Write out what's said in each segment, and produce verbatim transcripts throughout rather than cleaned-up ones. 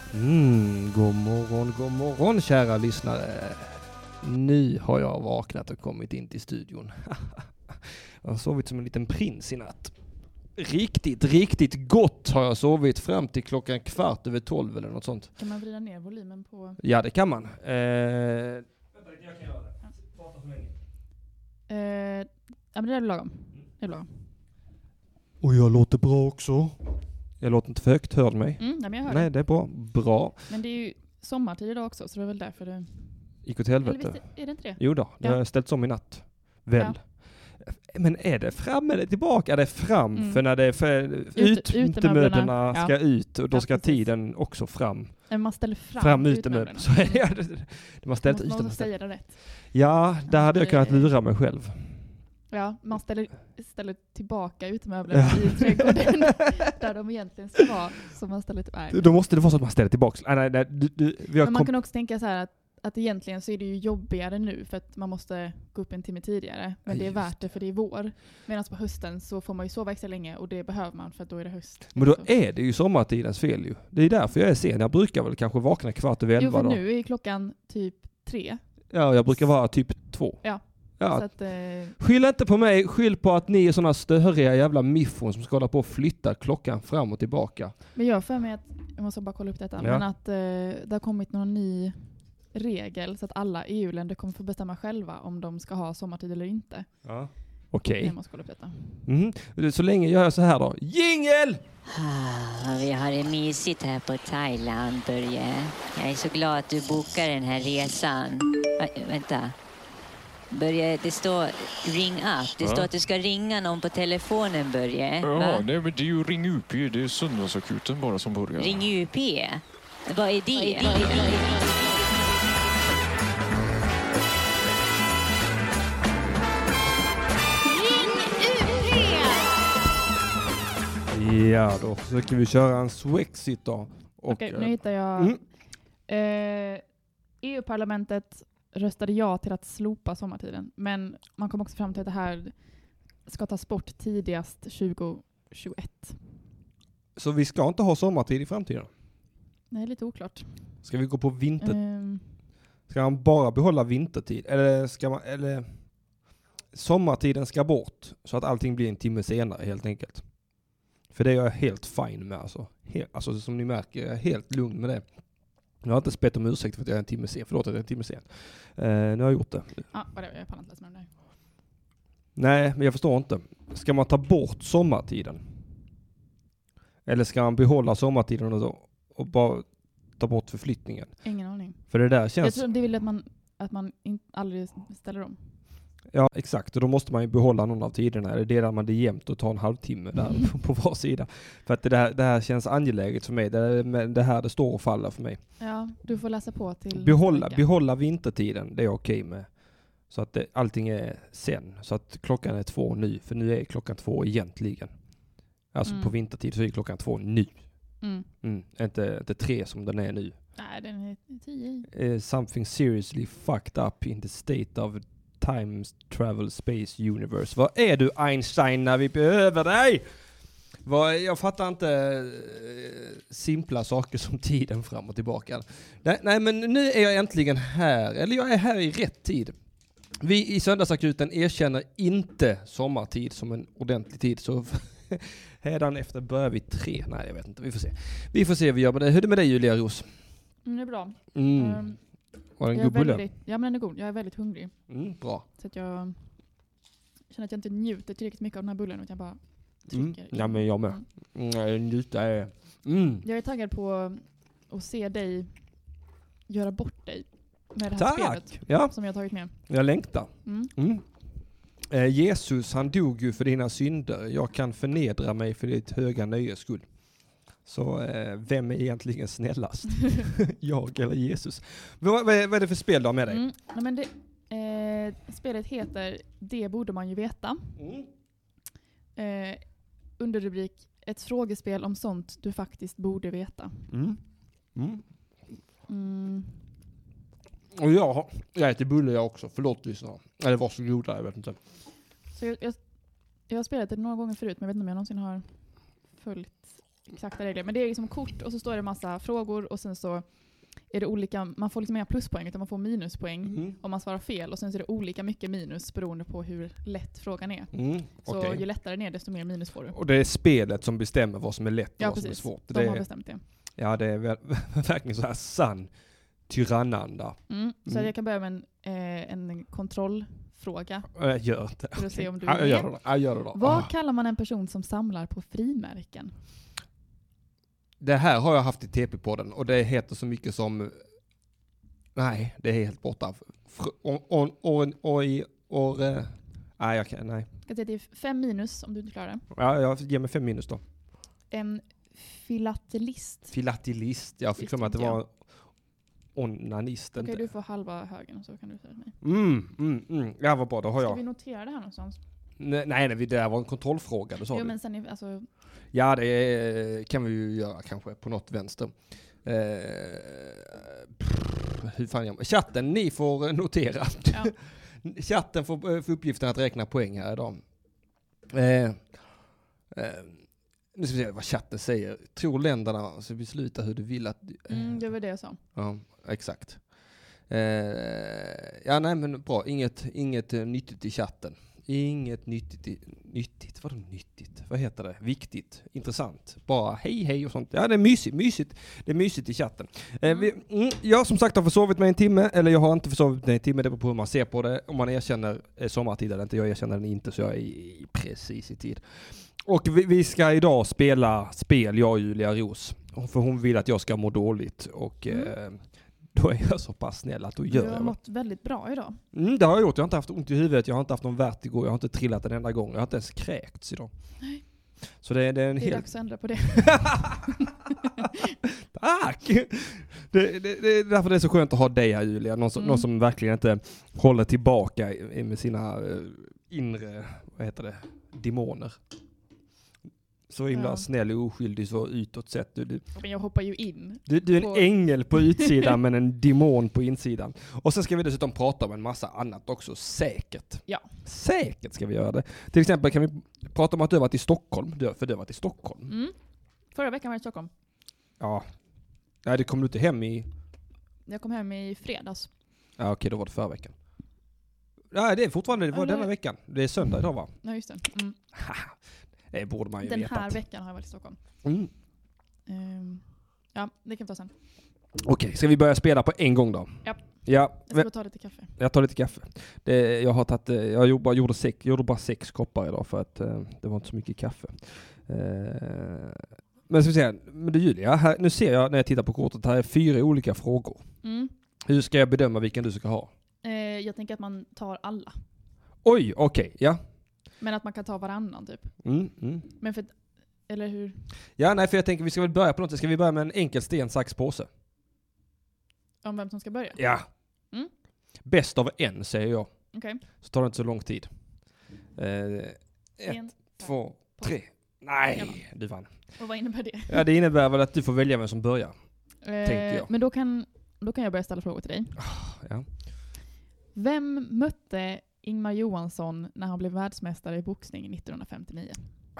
Mm, god morgon, god morgon kära lyssnare. Nu har jag vaknat och kommit in till studion. Jag har sovit som en liten prins i natt. Riktigt, riktigt gott har jag sovit fram till klockan kvart över tolv eller något sånt. Kan man vrida ner volymen på? Ja, det kan man. Eh, vänta, jag kan göra det. Prata för länge. Eh, ja, men det är lagom. Det är lagom. Och jag låter bra också. Jag låter inte för högt, hör du mig? Mm, ja, men jag hör Nej, det. det är bra. Bra. Men det är ju sommartid idag också, så det är väl därför det... Gick åt Eller helvete. visst, är det inte det? Jo då, det Ja. har ställts om i natt. Väl. Ja. Men är det fram eller tillbaka? Är det fram? Mm. För när det är för Ut- utemöblerna utemöblerna, ska ja. ut och då Ja, ska precis. tiden också fram. Men man ställer fram, Fram utemöblerna. utemöblerna. Så är det. Det man ställt Måste man utemöblerna. säga det rätt. Ja, där Ja, hade jag det- kunnat lura mig själv. Ja, man ställer, ställer tillbaka utemöblerna i trädgården där de egentligen ska vara. Så man ställer till, nej. Då måste det vara så att man ställer tillbaka. Nej, nej, nej, du, du, vi har Men man kom- kan också tänka så här att, att egentligen så är det ju jobbigare nu för att man måste gå upp en timme tidigare. Men Ja, det är just värt det för det är vår. Medan på hösten så får man ju sova extra länge och det behöver man för att då är det höst. Men då Så. är det ju sommartidens fel ju. Det är därför jag är sen. Jag brukar väl kanske vakna kvart över Jo, elva för då. nu är klockan typ tre. Ja, jag brukar vara typ två. Ja. Ja. Så att, eh, Skyll inte på mig, skyll på att ni är sådana störiga jävla miffon som ska hålla på och flytta klockan fram och tillbaka. men jag har för mig att, jag måste bara kolla upp detta, Ja. men att eh, det har kommit någon ny regel så att alla E U-länder kommer få bestämma själva om de ska ha sommartid eller inte. Ja. Okej. Jag måste kolla upp detta. Mm. Så länge gör jag så här då. Jingel! Ah, vi har det mysigt här på Thailand, Börje. Jag är så glad att du bokar den här resan. Va, vänta. Börje, det står ring up. Det Ja. står att du ska ringa någon på telefonen, Börje. Ja, Va? nej, men det är ju Ring U P. Det är söndagsakuten bara som börjar. Ring U P. Vad är det? Ja, då försöker vi köra en Swexit då. Och, Okej, eh, nu hittar jag... mm. Eh, E U-parlamentet röstade ja till att slopa sommartiden. Men man kom också fram till att det här ska tas bort tidigast tjugo tjugoett. Så vi ska inte ha sommartid i framtiden? Det är lite oklart. Ska vi gå på vinter... Ehm, Ska man bara behålla vintertid? Eller ska man... Eller... Sommartiden ska bort så att allting blir en timme senare helt enkelt. För det är jag helt fine med alltså. Helt, alltså som ni märker, jag är helt lugn med det. Jag har inte spett om ursäkt för att jag är en timme sen. Förlåt att jag är en timme sen. Uh, nu har jag gjort det. ja, vad det är, jag pallar inte läsa med den där. Nej, men jag förstår inte. Ska man ta bort sommartiden? Eller ska man behålla sommartiden och, så, och bara ta bort förflyttningen? Ingen aning. För det där Jag känns... tror det vill att man, att man in, aldrig ställer om. Ja, exakt. Och då måste man ju behålla någon av tiderna. Eller delar man det jämnt och tar en halvtimme där Mm. på, på var sida. För att det här, det här känns angeläget för mig. Det, men det här det står och faller för mig. Ja, du får läsa på till Behålla, nästa vecka. behålla vintertiden, det är okej med. Så att det, allting är sen. Så att klockan är två nu. För nu är klockan två egentligen. Alltså Mm. på vintertid så är klockan två nu. Mm. Mm. Inte, inte tre som den är nu. Nej, den är tio. Uh, something seriously fucked up in the state of time travel space universe. Vad är du Einstein när vi behöver dig? Vad, jag fattar inte uh, simpla saker som tiden fram och tillbaka. Nej, nej, men nu är jag äntligen här. Eller jag är här i rätt tid. Vi i Söndagsakuten erkänner inte sommartid som en ordentlig tid. Så hädan efter börjar vi tre. Nej, jag vet inte. Vi får se. Vi får se hur vi gör med det. Hur är det med dig, Julia Ros? Mm, det är bra. Mm. Ehm, Var det en jag är god bulle? väldigt, ja, men den är god. Jag är väldigt hungrig. Mm, bra. Så att jag känner att jag inte njuter tillräckligt mycket av den här bullen utan jag bara Mm. trycker. Ja, men jag med. Mm. Mm, jag njuter är... Mm. Jag är taggad på att se dig göra bort dig med det här spelet Tack! Ja, som jag har tagit med. jag längtar. Mm. Mm. Eh, Jesus, han dog ju för dina synder. Jag kan förnedra mig för ditt höga nöjes skull. Så eh, vem är egentligen snällast? Jag eller Jesus? Vad, vad, är, vad är det för spel du har med dig? Mm. Nej, men det, eh, spelet heter Det borde man ju veta. Mm. Eh, underrubrik Ett frågespel om sånt du faktiskt borde veta. Mm. Mm. Mm. Och jag, har- jag äter bulle jag också. Förlåt lyssnare. Eller varsågoda, jag vet inte. Så jag, jag, jag har spelat det några gånger förut men jag vet inte om jag någonsin har följt exakta regler. Men det är liksom kort och så står det massa frågor och sen så är det olika, man får liksom inga pluspoäng utan man får minuspoäng Mm. om man svarar fel. Och sen så är det olika mycket minus beroende på hur lätt frågan är. Mm. Så okej. ju lättare den är desto mer minus får du. Och det är spelet som bestämmer vad som är lätt och Ja, vad precis. som är svårt. De Det har är, bestämt det. ja, det är väl, verkligen så här sann tyrannanda. Mm. Så Mm. jag kan börja med en, eh, en kontrollfråga Jag gör det. för att se om du Ja, är jag gör med. det. Jag gör det då. Vad Ah. kallar man en person som samlar på frimärken? Det här har jag haft i T P-podden och det heter så mycket som... Nej, det är helt borta. Fr- on, on, on, oj, or, eh, nej, jag kan, nej. Jag ska säga att det är fem minus om du inte klarar det. Ja, jag ger mig fem minus då. En filatelist. Filatelist. Jag fick Visst för mig att det inte jag. var onanist. Okej, inte. du får halva högen så kan du säga till mig. Mm, mm, mm. Ja, vad bra. Då har Ska jag... vi notera det här någonstans? Nej, nej, det där var en kontrollfråga. Det sa Jo, du. men sen är, alltså, Ja, det är, kan vi ju göra kanske på något vänster. Eh, pff, hur fan gör man? Chatten, ni får notera. ja. Chatten får, eh, får uppgiften att räkna poäng här idag. Eh, eh, nu ska vi se vad chatten säger. Tror länderna så besluta hur du vill att... Eh, Mm, det var det jag sa. Ja, exakt. Eh, ja, nej men bra. Inget, inget eh, nyttigt i chatten. Inget nyttigt. I, nyttigt? Vadå nyttigt? Vad heter det? Viktigt. Intressant. Bara hej hej och sånt. Ja, det är mysigt. mysigt. Det är mysigt i chatten. Eh, Mm. vi, mm, jag som sagt har försovit mig en timme. Eller jag har inte försovit mig en timme. Det beror på hur man ser på det. Om man erkänner eh, sommartid eller inte. Jag erkänner den inte så jag är i, i precis i tid. Och vi, vi ska idag spela spel, jag och Julia Ros. För hon vill att jag ska må dåligt. Och Mm. eh, då är jag så pass snäll att då Du gör har jag det. mått väldigt bra idag. Mm, det har jag gjort. Jag har inte haft ont i huvudet. Jag har inte haft någon vertigo. Jag har inte trillat en enda gång. Jag har inte ens kräkts idag. Nej. Så det, det är en Det är hel... dags att ändra på det. Tack! Det, det, det är därför det är så skönt att ha dig här, Julia. Någon som, Mm. någon som verkligen inte håller tillbaka i- med sina uh, inre, vad heter det, demoner. Så himla Ja. snäll och oskyldig så utåt sett. Du, du, Men jag hoppar ju in. du, du är en På- ängel på utsidan men en demon på insidan. Och sen ska vi dessutom prata om en massa annat också, säkert. Ja. Säkert ska vi göra det. Till exempel kan vi prata om att du har varit i Stockholm, du, för du har varit i Stockholm. Mm. Förra veckan var jag i Stockholm. Ja. Nej, det kom du inte hem i... Jag kom hem i fredags. Ja, okej, då var det förra veckan. Nej, det är fortfarande, det var Eller- denna veckan. Det är söndag idag, va? Ja, just det. Mm. Det borde man ju Den veta. här veckan har jag varit i Stockholm. Mm. Ehm, ja, det kan vi ta sen. Okej, ska vi börja spela på en gång då? Ja. Ja, Jag ska gå och ta lite kaffe. jag tar lite kaffe. Det, jag har tagit, eh, jag gjorde, gjorde, sex, gjorde bara sex koppar idag för att eh, det var inte så mycket kaffe. Eh, men ska vi se, men du Julia, här, nu ser jag när jag tittar på kortet, här är fyra olika frågor. Mm. Hur ska jag bedöma vilken du ska ha? Eh, jag tänker att man tar alla. Oj, okej, ja. Men att man kan ta varannan typ. Mm, mm. Men för, eller hur? Ja, nej, för jag tänker vi ska väl börja på något sätt. Ska vi börja med en enkel sten, sax, påse? Om vem som ska börja? Ja. Mm. Bäst av en, säger jag. Okej. Så tar det inte så lång tid. Eh, ett, En, två, påse. tre. Nej, du vann. Och vad innebär det? Ja, det innebär väl att du får välja vem som börjar. Tänkte Eh, jag. men då kan, då kan jag börja ställa frågor till dig. Ja. Vem mötte Ingmar Johansson när han blev världsmästare i boxning nittonhundrafemtionio?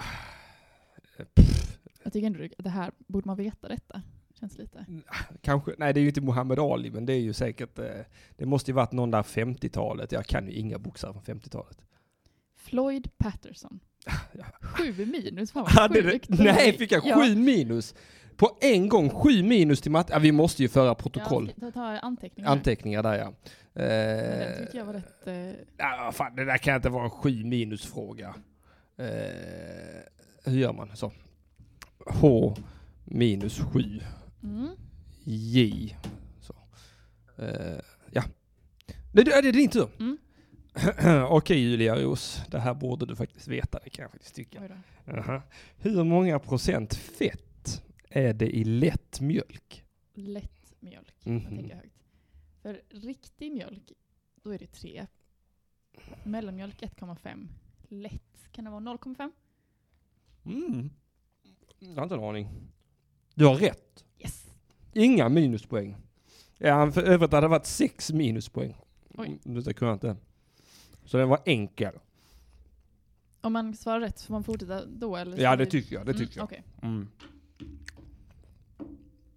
Pff, Jag tycker ändå att det här, borde man veta detta? Känns lite. kanske, nej det är ju inte Muhammad Ali, men det är ju säkert, eh, det måste ju varit någon där femtiotalet. Jag kan ju inga boxare från femtiotalet. Floyd Patterson. Ja. Sju minus, fan Ja, vad det, sjukt. nej, fick jag Ja. sju minus? På en gång sju minus till matte? Ja, vi måste ju föra Ja, protokoll. jag tar anteckningar. Anteckningar där, ja. Men den Eh, tyckte jag var rätt... Eh, ja, fan, det där kan inte vara en sju minus fråga. Eh, hur gör man så? H minus sju. mm. J. Så. Eh, ja. Det, det är din tur. Mm. Okej, Julia Ros. Det här borde du faktiskt veta. Det kan jag faktiskt tycka. Oj då. Aha. Hur många procent fett är det i lätt mjölk? Lätt mjölk. Mhm. Jag tänker högt. För riktig mjölk, då är det tre. Mellanmjölk ett komma fem. Lätt, kan det vara noll komma fem? Mm. Jag har inte en aning. Du har rätt. Yes! Inga minuspoäng. Ja, för övrigt hade det varit sex minuspoäng. Oj. Mm, Det kunde jag inte. Så den var enkel. Om man svarar rätt får man fortsätta då? Eller Ja, så det blir- tycker jag. Det Mm, tycker jag. okej. Mm.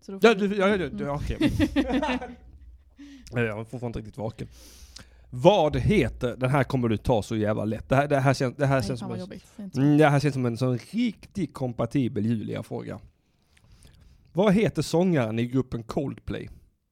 Så då får Ja, du- du, ja, ja, ja, Mm. ja okej. Jag är fortfarande inte riktigt vaken. Vad heter, den här kommer du ta så jävla lätt. Det här, det här, känns, det här, Nej, känns, fan som vad en, jobbigt. Säg inte så. mm, det här känns som en sån riktigt kompatibel Julia-fråga. Vad heter sångaren i gruppen Coldplay?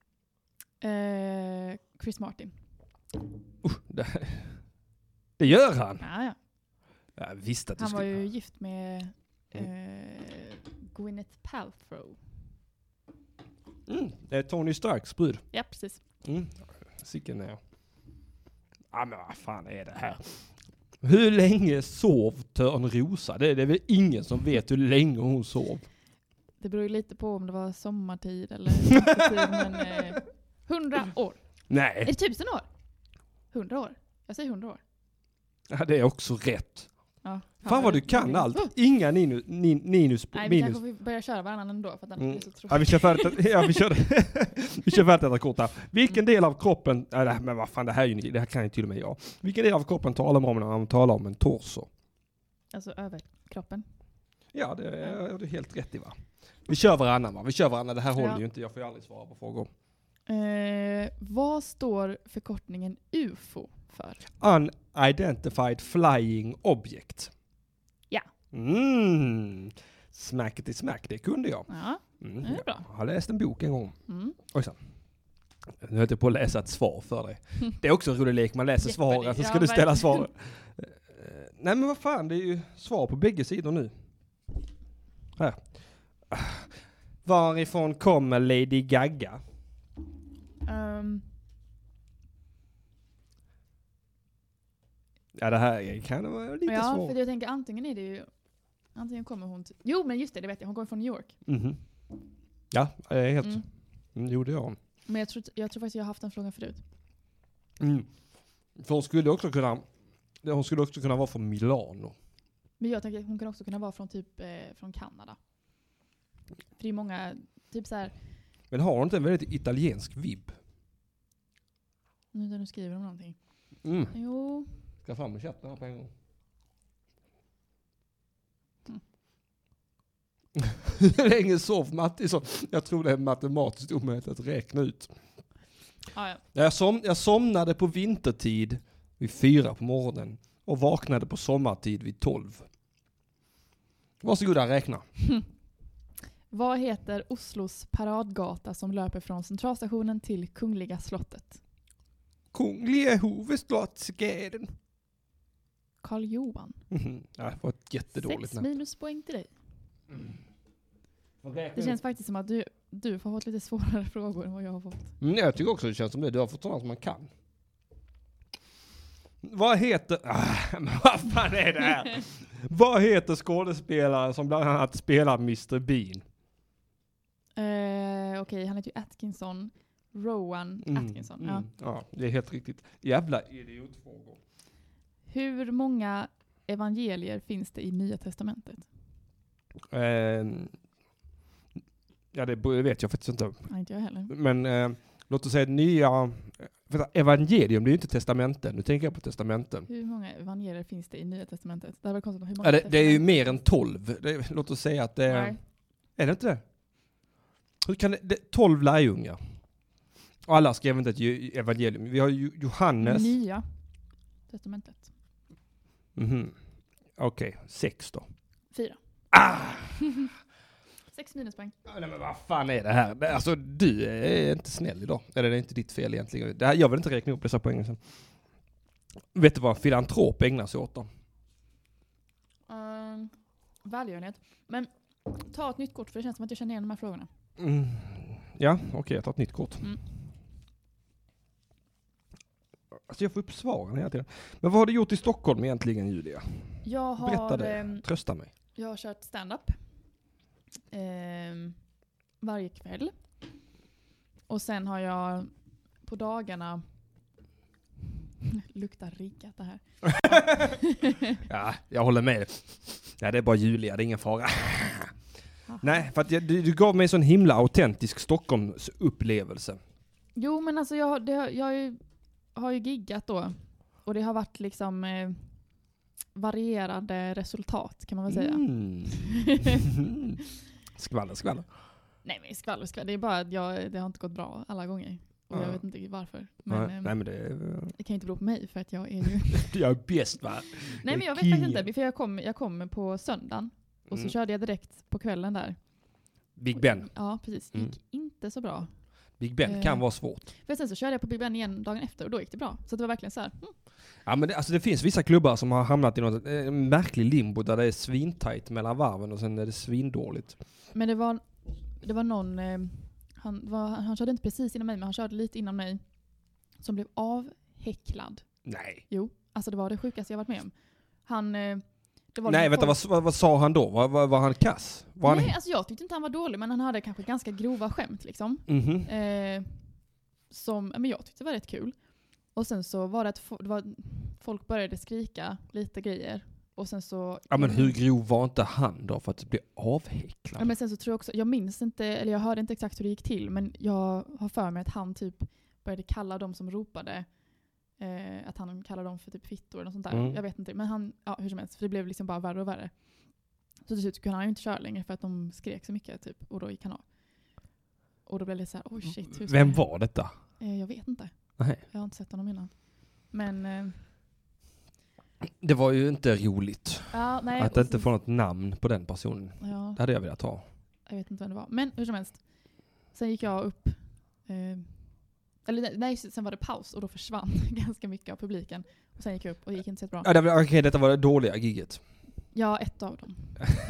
Eh, Chris Martin. Uh, det, det gör han! Ja, ja. Jag visste att du Han var skulle... ju gift med eh, Gwyneth Paltrow. Mm, det är Tony Starks brud. Ja, precis. Mm. Sicken är... Ja, men vad fan är det här? Hur länge sov Törnrosa? Det är, det är väl ingen som vet hur länge hon sov. Det beror ju lite på om det var sommartid eller vintertid, men eh, hundra år. Är Nej, det tusen år? Hundra år? Jag säger hundra år. ja, det är också rätt. Ja. Fan vad du kan allt. Inga minus, nin, minus, Nej, vi minus. kanske får börja köra varannan ändå för att annars Mm. blir det så Ja, tråkigt. vi kör färdigt. Ja, vi kör, vi kör färdigt detta kort här. Vilken del av kroppen, äh, det här- men vad fan, det här, är ju, ni- det här kan ju till och med jag. Vilken del av kroppen talar man om när man talar om en torso? Alltså över kroppen. Ja, det är du helt rätt i, va? Vi kör varannan, va? Vi kör varannan. Det här håller Ja. ju inte. Jag får ju aldrig svara på frågor. Eh, vad står förkortningen U F O för? Unidentified flying object. Ja. Mm. Smackety smack, det kunde jag. Ja, Mm. det är bra. Jag har läst en bok en gång. Mm. Oj, så. Nu höll jag på att läsa ett svar för dig. Det är också en rolig lek. Man läser Jeopardy. svaret, så ska Ja, du ställa verkligen. svaret. Eh, Nej men vad fan, det är ju svar på bägge sidor nu. Här. Varifrån kommer Lady Gaga? Ehm, Ja, det här kan vara lite ja, svårt. för jag tänker antingen är det ju... Antingen kommer hon till... Jo, men just det, det vet jag. Hon kommer från New York. Mhm. Ja, det är helt... Mm. Mm, det gjorde jag. Men jag tror, jag tror faktiskt jag har haft den frågan förut. Mm. För hon skulle också kunna... Hon skulle också kunna vara från Milano. Men jag tänker att hon kan också kunna vara från typ eh, från Kanada. För det är många, typ så här, Men har hon inte en väldigt italiensk vibb? nu när du skriver om någonting. Mm. Jo, Ska fram med chatten här på en gång. Mm. Hur länge sov Mattisson? Jag tror det är matematiskt omöjligt att räkna ut. ah, ja. Jag, som, jag somnade på vintertid vid fyra på morgonen och vaknade på sommartid vid tolv. Varsågoda, räkna. Vad heter Oslos paradgata som löper från centralstationen till Kungliga slottet? Kungliga Huvudstadsgatan. Karl Johan. Mhm. Ja, det var ett jättedåligt Sex namn. minuspoäng till dig. Det Det känns faktiskt som att du, du har fått lite svårare frågor än vad jag har fått. Mm, jag tycker också det känns som det. Du har fått sådana som man kan. Vad heter... Ah, men vad fan är det här? Vad heter skådespelare som bland annat spelar mister Bean? Eh, Okej, han heter ju Atkinson. Rowan Mm, Atkinson. mm. Ja. Ja, det är helt riktigt. Jävla idiotfrågor. Hur många evangelier finns det i Nya testamentet? Eh, ja, det vet jag faktiskt inte. Nej, inte jag heller. Men eh, låt oss säga nya... Vänta, evangelium, det är ju inte testamenten. Nu tänker jag på testamenten. Hur många evangelier finns det i Nya testamentet? Det är väl konstigt. Hur många Ja, det, det är ju testamenten? mer än tolv. Det, låt oss säga att det är... Nej. Är det inte det? Hur kan det, det tolv lärjungar. Och alla skrev inte ett ju- evangelium. Vi har ju Johannes. Nya testamentet. Mhm. Okej, sex då. Fyra. Ah! Sex minuspoäng. Ja, nej, men vad fan är det här? Det- Alltså, du är inte snäll idag. Eller det är inte ditt fel egentligen. Det här, jag vill inte räkna upp dessa poängen sen. Vet du vad en filantrop ägnar sig åt då? Um, välgörenhet. Men ta ett nytt kort för det känns som att jag känner igen de här frågorna. Mm. Ja, okej, jag tar ett nytt kort. Mm. Alltså jag får upp svaren hela tiden. Men vad har du gjort i Stockholm egentligen, Julia? Jag Berätta har, det. ehm, Trösta mig. jag har kört stand-up ehm, varje kväll. Och sen har jag på dagarna luktar riggat det här. Ja, jag håller med. Ja, det är bara Julia, det är ingen fara. Nej, för att jag, du, du gav mig en sån himla autentisk Stockholms upplevelse. Jo, men alltså jag, har- det, har- jag har ju, har ju giggat då. Och det har varit liksom eh, varierade resultat kan man väl säga. Mm. Skvaller, skvaller. Nej men skvaller, skvaller. Det är bara att jag, det har inte gått bra alla gånger. Och Ja. jag vet inte varför. Men, Nej, eh, nej men det är... det kan ju inte bero på mig för att jag är ju... Jag är bäst va? Nej men jag vet faktiskt inte. För jag kom, jag kom på söndagen. Och så Mm. körde jag direkt på kvällen där. Big Ben. Ja precis. Mm. Gick inte så bra. Big Ben Eh. kan vara svårt. För sen så körde jag på Big Ben igen dagen efter och då gick det bra. Så det var verkligen så här. Mm. Ja men det, alltså det finns vissa klubbar som har hamnat i något eh, märklig limbo där det är svintajt mellan varven och sen är det svindåligt. Men det var, det var någon, eh, han, var, han körde inte precis innan mig men han körde lite innan mig. Som blev avhäcklad. Nej. Jo, alltså det var det sjukaste jag varit med om. Han... Eh, det var Nej liksom vänta, folk- vad, vad, vad sa han då? Var, var, var han kass? Var Nej, han... alltså jag tyckte inte han var dålig men han hade kanske ganska grova skämt liksom. Mhm. Eh, som, men jag tyckte det var rätt kul. Och sen så var det att fo- det var, folk började skrika lite grejer. Och sen så... Ja men hur grov var inte han då för att bli avhäcklad? Ja, men sen så tror jag också, jag minns inte, eller jag hörde inte exakt hur det gick till, men jag har för mig att han typ började kalla dem som ropade, eh, att han kallade dem för typ fittor eller sånt där. Mm. Jag vet inte, men han, ja hur som helst, för det blev liksom bara värre och värre. Så till slut kunde han ju inte köra längre för att de skrek så mycket typ, och då gick han av. Och då blev det så här, oj shit. Hur ska Vem jag- var detta? Eh, jag vet inte. Nej. Jag har inte sett honom innan. Men, eh, Det var ju inte roligt ja, nej. att och inte sen- få något namn på den personen. Ja, Det hade jag velat ha. jag vet inte vem det var. Men hur som helst. Sen gick jag upp. Eh, eller nej, sen var det paus och då försvann ganska mycket av publiken. Och sen gick jag upp och det gick inte så bra. Ja, det var, okej, detta var det dåliga gigget. Ja, ett av dem.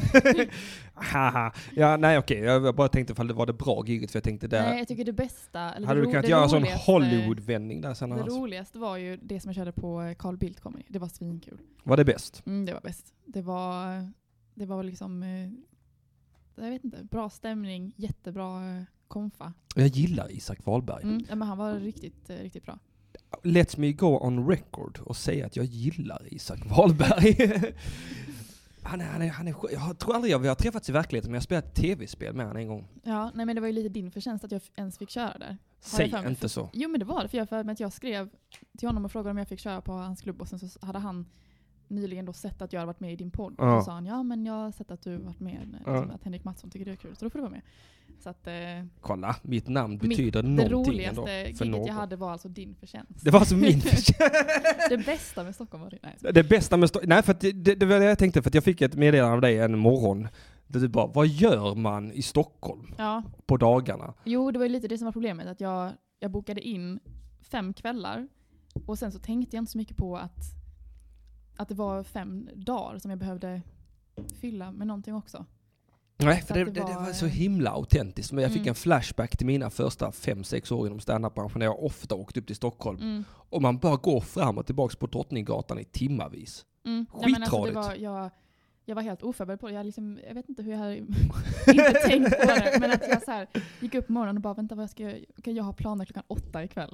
Haha. Ja, nej okej. Jag bara tänkte ifall det var det bra gigget för jag tänkte där. Nej, jag tycker det bästa... Eller Hade det du ro- kunnat det göra en sån roligaste- Hollywood-vändning där sen Det annars? roligaste var ju det som jag körde på eh, Carl Bildt Comedy. Det var svinkul. Var det bäst? Mm, det var bäst. Det var, det var liksom... Eh, jag vet inte. Bra stämning. Jättebra eh, konfa. Jag gillar Isak Wahlberg. Mm, ja, men han var riktigt, eh, riktigt bra. Let me go on record och säga att jag gillar Isak Wahlberg. han är, han är, han är, skö- jag tror aldrig jag, vi har träffats i verkligheten men jag har spelat tv-spel med honom en gång. Ja, nej men det var ju lite din förtjänst att jag f- ens fick köra där. Säg för mig. inte så. Jo men det var det, för jag, för att jag skrev till honom och frågade om jag fick köra på hans klubb och sen så hade han nyligen då sett att jag hade varit med i din podd. Ja. Och så sa han, ja men jag har sett att du har varit med, Ja. liksom, att Henrik Mattsson tycker det är kul, så då får du vara med. Så att, eh, Kolla, mitt namn Mitt- betyder det någonting ändå. roligaste För giget någon. jag hade var alltså din förtjänst. Det var alltså min förtjänst. Det bästa med Stockholm var det. Nej. Det bästa med Sto- Nej, för att det, det, det var det jag tänkte, för att jag fick ett meddelande av dig en morgon. Där du bara, vad gör man i Stockholm Ja, på dagarna? jo det var ju lite det som var problemet, att jag, jag bokade in fem kvällar och sen så tänkte jag inte så mycket på att, att det var fem dagar som jag behövde fylla med någonting också. Nej, Så för det, att det, det det var, var så eh, himla autentiskt. Men jag fick Mm. en flashback till mina första fem sex år inom standup-branschen när jag ofta åkte upp till Stockholm. Mm. Och man bara går fram och tillbaka på Drottninggatan i timmavis. Mm. Nej, men alltså, det Skitradigt. var, jag, jag var helt oförberedd på det. Jag, liksom, jag vet inte hur jag hade inte tänkt på det. Men att jag så här, gick upp på morgonen och bara, vänta vad jag ska göra? Okej, jag har planer klockan åtta ikväll.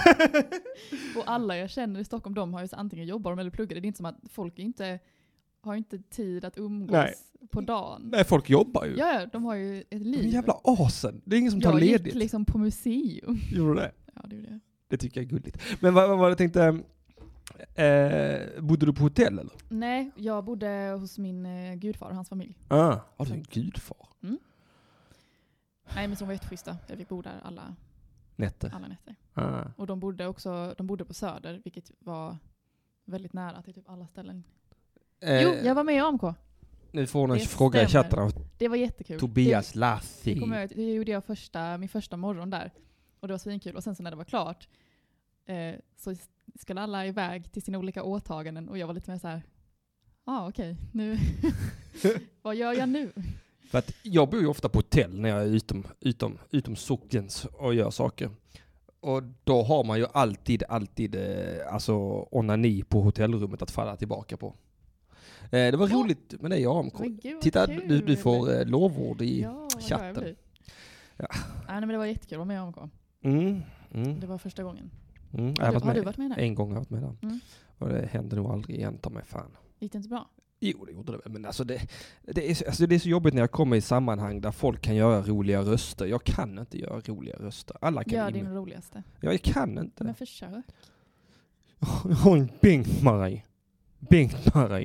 Och alla jag känner i Stockholm, de har ju så antingen jobbar de eller pluggar. Det är inte som att folk inte, har inte tid att umgås Nej. på dagen. Nej, folk jobbar ju. Ja, de har ju ett De är liv. jävla asen. Det är ingen som tar jag ledigt. gick liksom på museum. Gjorde du det? Ja, det gjorde jag. Det tycker jag är gulligt. Men vad, vad var det jag tänkte? Eh, bodde du på hotell eller? Nej, jag bodde hos min eh, gudfar och hans familj. Ah, har du en gudfar? Nej, men som var jätteschyssta. Jag fick bo där alla, Nätter? alla nätter. Ah. Och de bodde också, de bodde på Söder, vilket var väldigt nära till typ alla ställen. Eh, Jo, jag var med i A M K. Nu får hon en Det fråga i stämmer. chatten av Det var jättekul. Tobias Det, Lassi. det, kom jag, det gjorde jag första, min första morgon där. Och det var svinkul. Och sen så när det var klart eh, så skulle alla iväg till sina olika åtaganden. Och jag var lite mer så här, ja ah, okej, nu, vad gör jag nu? För att jag bor ju ofta på hotell när jag är utom, utom, utom sockens och gör saker. Och då har man ju alltid, alltid eh, alltså onani på hotellrummet att falla tillbaka på. Eh, det var Ja. roligt med dig i A M K. Men gud, vad Titta, kul. du, du får eh, lovord i ja, vad glad jag chatten. blir. Ja. Ja, nej, men det var jättekul att vara med i A M K. Mm, mm, Det var första gången. mm. Jag har, Har, du, varit har du med. varit med där? En gång har jag varit med där. Mm. Och det händer nog aldrig igen, ta mig fan. Gick det inte bra? Jo, det gjorde det väl. Men alltså det, det, är, så- alltså det är så jobbigt när jag kommer i sammanhang där folk kan göra roliga röster. Jag kan inte göra roliga röster. Alla kan Gör ime- din roligaste. Jag kan inte. Men försök. Jag har en Bengt-Marie. Bengt-Marie.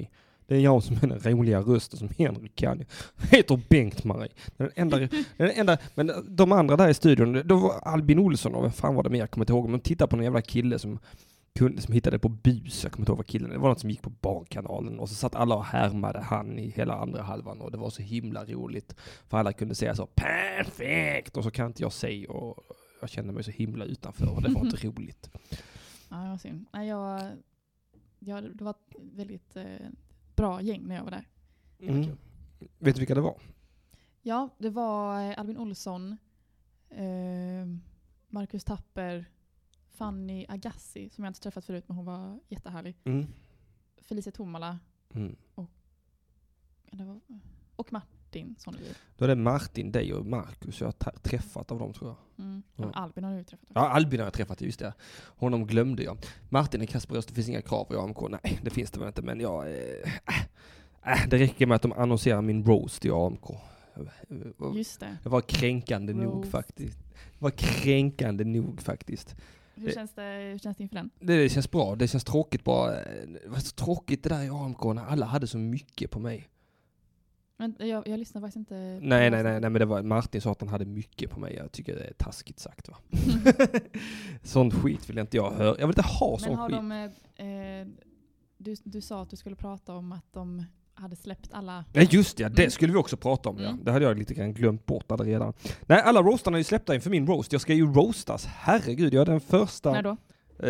Det är jag som är den roliga rösten som Henrik kan. Jag heter Bengt-Marie. Den enda, den enda, men de andra där i studion, då var Albin Olsson och vad fan var det mer, jag kommer inte ihåg. Men titta på en jävla kille som, kunde, som hittade på bus. Jag kommer inte ihåg vad killen, det var något som gick på Barnkanalen. Och så satt alla och härmade han i hela andra halvan. Och det var så himla roligt. För alla kunde säga så, perfekt! Och så kan inte jag säga. Och jag kände mig så himla utanför. Och det var inte roligt. Ja, det var synd. Nej, jag, jag, det var ett väldigt eh, bra gäng när jag var där. Det var Mm. kul. Vet du vilka det var? Ja, det var eh, Albin Olsson, eh, Marcus Tapper, Fanny Agassi, som jag inte träffat förut, men hon var jättehärlig. Mm. Felicia Tomala Mm. och, det var, och Martin Sonneby. Då är det Martin, dig och Marcus jag har t- träffat av dem, tror jag. Mm. Ja. Ja. Albin har du ju träffat också. Ja, Albin har jag träffat, just det. Honom glömde jag. Martin är kass på röst, det finns inga krav på A M K. Nej, det finns det väl inte, men jag... Äh, äh, det räcker med att de annonserar min roast i A M K. Just det. Det var kränkande Roast. nog faktiskt. Det var kränkande nog faktiskt. Hur känns det, hur känns det inför den? Det, det känns bra, det känns tråkigt bara. Det var så tråkigt det där i A M K när alla hade så mycket på mig. Men jag, jag lyssnar faktiskt inte. Nej, nej, nej, nej, men det var Martin sa att han hade mycket på mig. Jag tycker det är taskigt sagt, va. Sån skit vill inte jag höra. Jag vill inte ha Men sån har skit. de, eh, du, du sa att du skulle prata om att de hade släppt alla... Nej, just det, det Mm. skulle vi också prata om. Ja. Mm. Det hade jag lite grann glömt bort där redan. Nej, alla roastarna är ju släppta inför min roast. Jag ska ju roastas. Herregud, jag är den första... När då?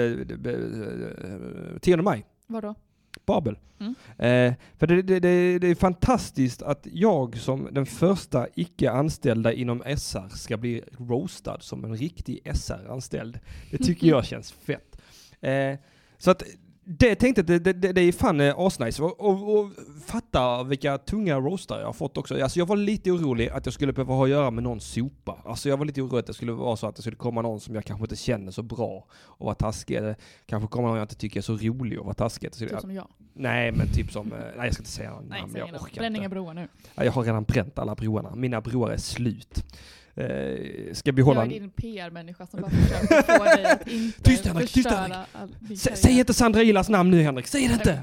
Eh, tionde maj. Var då? Babel. Mm. Eh, för det, det, det, det är fantastiskt att jag som den första icke-anställda inom S R ska bli roastad som en riktig S R-anställd. Det tycker jag känns fett. Eh, så att det tänkte jag, det, det, det är fan eh, asnice. Och, och, och fatta vilka tunga roastar jag har fått också. Alltså jag var lite orolig att jag skulle behöva ha att göra med någon sopa. Alltså jag var lite orolig att det skulle vara så att det skulle komma någon som jag kanske inte känner så bra och vara taskig. Eller kanske komma någon jag inte tycker är så rolig och vara taskig. Så Typ jag, som jag. nej, men typ som... eh, Nej, jag ska inte säga någon Nej, namn. säg Jag inget. orkar Bränn inte. inga broar nu. Ja, jag har redan bränt alla broarna. Mina broar är slut. Eh, ska behålla... Jag är din P R-människa som bara försöker få dig att inte Tyst, Henrik, tyst, förstöra Henrik. all din S- karriär. säg inte Sandra Ilas namn nu, Henrik. Säg det inte!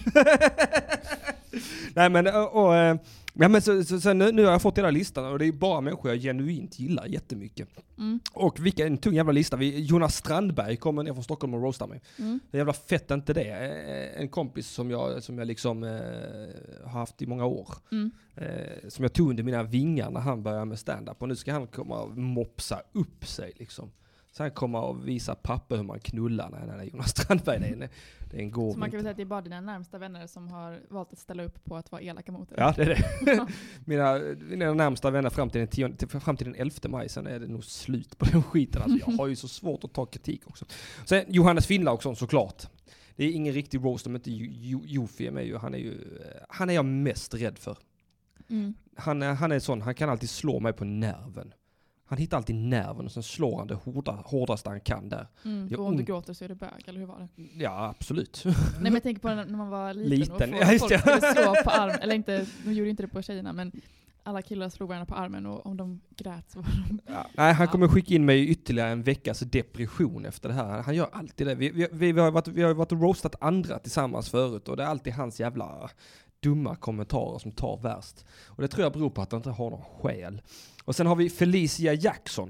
Nej, men... Och, och, eh, ja, men så, så, så nu, nu har jag fått hela listan och det är bara människor jag genuint gillar jättemycket. Mm. Och vilken tung jävla lista. Vi, Jonas Strandberg kommer ner från Stockholm och roastar mig. Mm. Det är jävla fett inte det. Eh, En kompis som jag, som jag liksom eh, har haft i många år. Mm. Eh, som jag tog under mina vingar när han började med stand-up. Och nu ska han komma och mopsa upp sig liksom. Så han kommer och visa papper hur man knullar. Nej, nej, nej, Jonas Strandberg, det är en, det är en gåv. Så man kan väl säga att det är bara dina närmsta vänner som har valt att ställa upp på att vara elaka mot dig. Ja, det är det. mina, mina närmsta vänner fram till, den tionde, till, fram till den elfte maj, sen är det nog slut på den skiten. Alltså, jag har ju så svårt att ta kritik också. Sen Johannes Finnla också, såklart. Det är ingen riktig roast om inte Jofi är med. Han är ju, han är jag mest rädd för. Mm. Han är, han är sån, han kan alltid slå mig på nerven. Han hittar alltid nerven och sen slår han det hårda, hårdaste han kan där. Mm. Det är Och om du ont. gråter så är det bög, eller hur var det? Ja, absolut. Nej, men jag tänker på när när man var liten, Liten, och ja, folk, just folk det. skulle slå på armen, eller inte, de gjorde inte det på tjejerna, men alla killar slog varandra på armen och om de grät så var de... Ja. Nej, han kommer skicka in mig i ytterligare en veckas depression efter det här. Han gör alltid det. Vi, vi, vi, vi, har, varit, vi har varit och roastat andra tillsammans förut och det är alltid hans jävla dumma kommentarer som tar värst. Och det tror jag beror på att han inte har någon själ. Och sen har vi Felicia Jackson.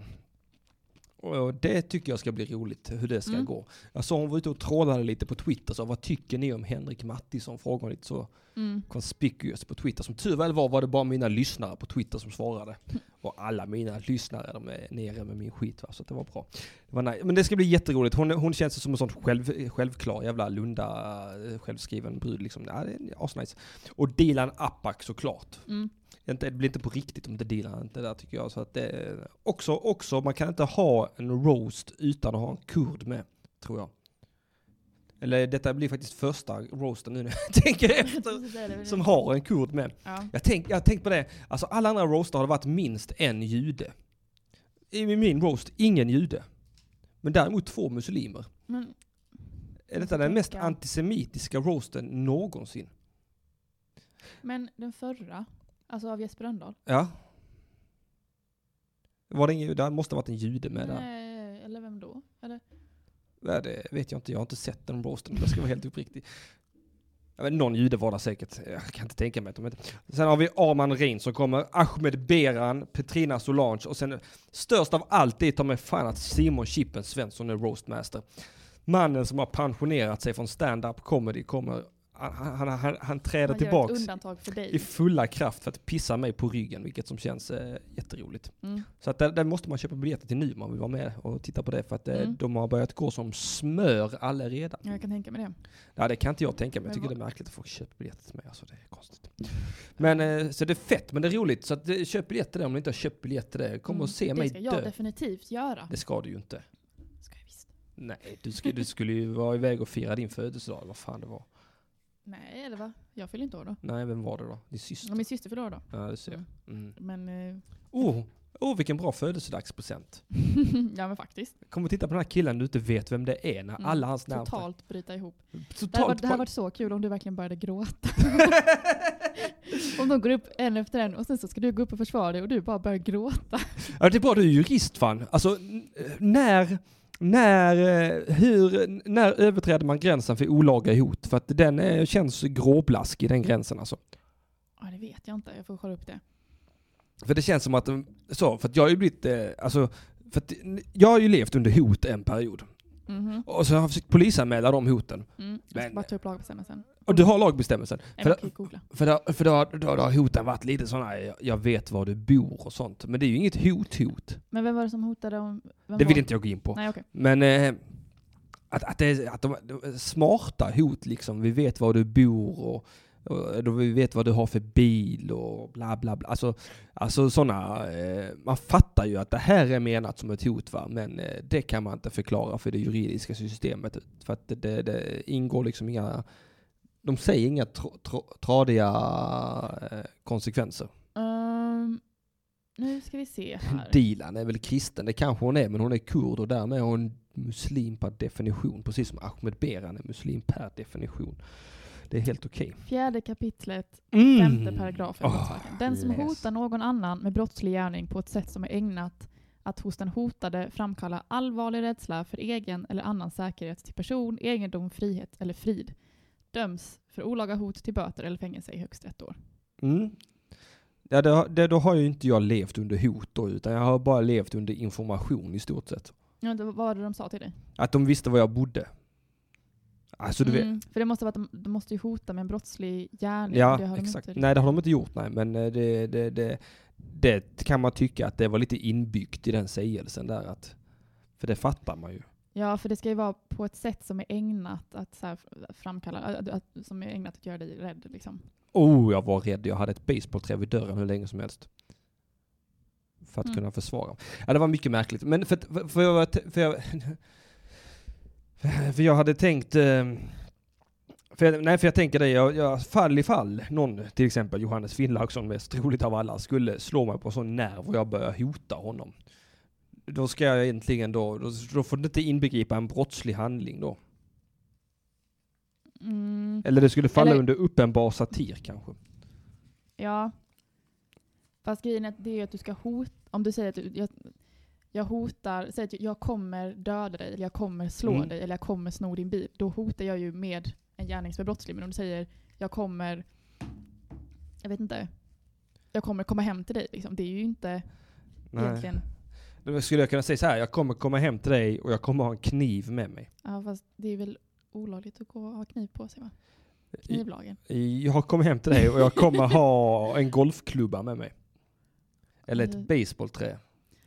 Och det tycker jag ska bli roligt, hur det ska Mm. gå. Jag såg hon var ute och trådade lite på Twitter, så vad tycker ni om Henrik Mattisson? Frågade hon lite så Mm. conspicuous på Twitter. Som tur väl var, var det bara mina lyssnare på Twitter som svarade. Och alla mina lyssnare, de är nere med min skit, va? Så att det var bra. Det var nice. Men det ska bli jätteroligt. Hon, hon känns som en sån själv, självklar jävla Lunda, självskriven brud. Liksom. Ja, det är asnice. Och Dilan Apak såklart. Mm. Det blir inte på riktigt om inte Dilan inte där, tycker jag. Så att det, också, också, man kan inte ha en roast utan att ha en kurd med, tror jag. Eller detta blir faktiskt första roasten nu när jag tänker efter, som har en kurd med. Ja. Jag tänk, jag tänkt på det, alltså alla andra roaster har det varit minst en jude. I min roast, ingen jude. Men däremot två muslimer. Men, Är detta den mest tänka. antisemitiska roasten någonsin? men den förra, alltså av Jesper Rönndahl. Ja. Var det ingen jude? Det måste ha varit en jude med där. Nej, eller vem då? Eller? Ja, det vet jag inte, jag har inte sett den roasten, det ska vara helt uppriktig. Jag vet, någon jude var där säkert. Jag kan inte tänka mig att de inte. Sen har vi Arman Rein som kommer. Ahmed Beran, Petrina Solange. Och sen störst av allt det tar med fan att Simon Chippen Svensson är roastmaster. Mannen som har pensionerat sig från stand-up comedy kommer. Han, han, han, han träder Han tillbaks gör ett undantag för dig. i fulla kraft för att pissa mig på ryggen, vilket som känns eh, jätteroligt. Mm. Så att där, där måste man köpa biljetter till nu om man vill vara med och titta på det, för att eh, Mm. de har börjat gå som smör alla redan. Jag kan tänka mig det. Ja, det kan inte jag tänka mig. Jag Men tycker vad- det är märkligt att folk köper biljetter till mig. Alltså, det är konstigt. Men eh, så det är fett, men det är roligt. Så att, eh, köp biljetter till det om ni inte har köpt biljetter till det. Kom Mm. och se det mig ska jag dö. definitivt göra. Det ska du ju inte. Ska jag visst. Nej, du, ska, du skulle ju vara iväg och fira din födelsedag. Vad fan det var. Nej, eller va? Jag fyller inte år då. Nej, vem var det då? Din syster? Ja, min syster fyller år då. Ja, det ser jag. Mm. Men, eh, Oh, oh, vilken bra födelsedagspresent. ja men faktiskt. Kom och titta på den här killen du inte vet vem det är när Mm. alla hans närmsta. Totalt bryta ihop. Totalt. Det här, var, det här varit så kul om du verkligen började gråta. Om de går upp en efter en och sen så ska du gå upp och försvara dig och du bara börjar gråta. Ja, det är bra, du är jurist fan. Alltså, n- när, när, eh, hur, när överträder man gränsen för olaga hot? För att den är, känns gråblaskig, den gränsen alltså. Ja, det vet jag inte. Jag får kolla upp det. För det känns som att, de- så, för att jag har ju blivit, eh, alltså, för att jag har ju levt under hot en period. Mhm. Och så har jag försökt polisanmäla de hoten. Mm. Jag ska Men- bara ta upp lagbestämmelsen. Och du har lagbestämmelsen. Nej, För, men okej, googla. för, då, för då, då, då har hoten varit lite sådana, jag, jag vet var du bor och sånt. Men det är ju inget hot-hot. Men vem var det som hotade? Om, vem Det vill var? inte jag gå in på. Nej, okej. Men eh, att, att, det är, att de, de är smarta hot liksom. Vi vet var du bor och, och då vi vet vad du har för bil och bla bla bla. Alltså, alltså sådana, eh, man fattar ju att det här är menat som ett hot va. Men eh, det kan man inte förklara för det juridiska systemet. För att det, det, det ingår liksom inga, de säger inga tr, tr, tradiga eh, konsekvenser. Ehm, nu ska vi se här. Dilan är väl kristen, det kanske hon är, men hon är kurd och därmed är hon muslim per definition, precis som Ahmed Beran är muslim per definition. Det är helt okej. Fjärde kapitlet, Mm. femte paragrafen. Åh, brottsbalken. Den som läs. hotar någon annan med brottslig gärning på ett sätt som är ägnat att hos den hotade framkalla allvarlig rädsla för egen eller annan säkerhet till person, egendom, frihet eller frid döms för olaga hot till böter eller fängelse i högst ett år. Mm. Ja, det, det, då har ju inte jag levt under hot då, utan jag har bara levt under information i stort sett. Ja, det, vad var det de sa till dig? Att de visste var jag bodde. Alltså du vet. Mm, för det måste vara att de, de måste ju hota med en brottslig gärning. Ja, det har de exakt. inte. Nej, det har de inte gjort, nej. Men eh, det, det, det, det kan man tycka att det var lite inbyggt i den sägelsen där. Att, för det fattar man ju. Ja, för det ska ju vara på ett sätt som är ägnat att så här framkalla, att, att, som är ägnat att göra dig rädd liksom. Oh, jag var rädd. Jag hade ett basebollträ vid dörren hur länge som helst. För att Mm. kunna försvara. Ja, det var mycket märkligt. Men för, för, för, jag, för, jag, för jag hade tänkt... eh, För jag, nej, för jag tänker det. Jag, jag fall i fall. Någon, till exempel Johannes Finnlaugsson, mest troligt av alla, skulle slå mig på sån nerv och jag börjar hota honom. Då ska jag egentligen då... Då, då får det inte inbegripa en brottslig handling då. Mm, Eller det skulle falla Eller- under uppenbar satir kanske. ja. Fast grejen är att det är att du ska hota, om du säger att du, jag, jag hotar, säg att jag kommer döda dig, eller jag kommer slå Mm. dig, eller jag kommer sno din bil. Då hotar jag ju med en gärning som är brottslig. Men om du säger, jag kommer, jag vet inte, jag kommer komma hem till dig. Liksom. Det är ju inte Nej. egentligen, Då skulle jag kunna säga så här, jag kommer komma hem till dig och jag kommer ha en kniv med mig. ja, fast det är väl olagligt att gå och ha kniv på sig va? Knivlagen. Jag kommer hem till dig och jag kommer ha en golfklubba med mig. Eller ett Mm. baseballträ.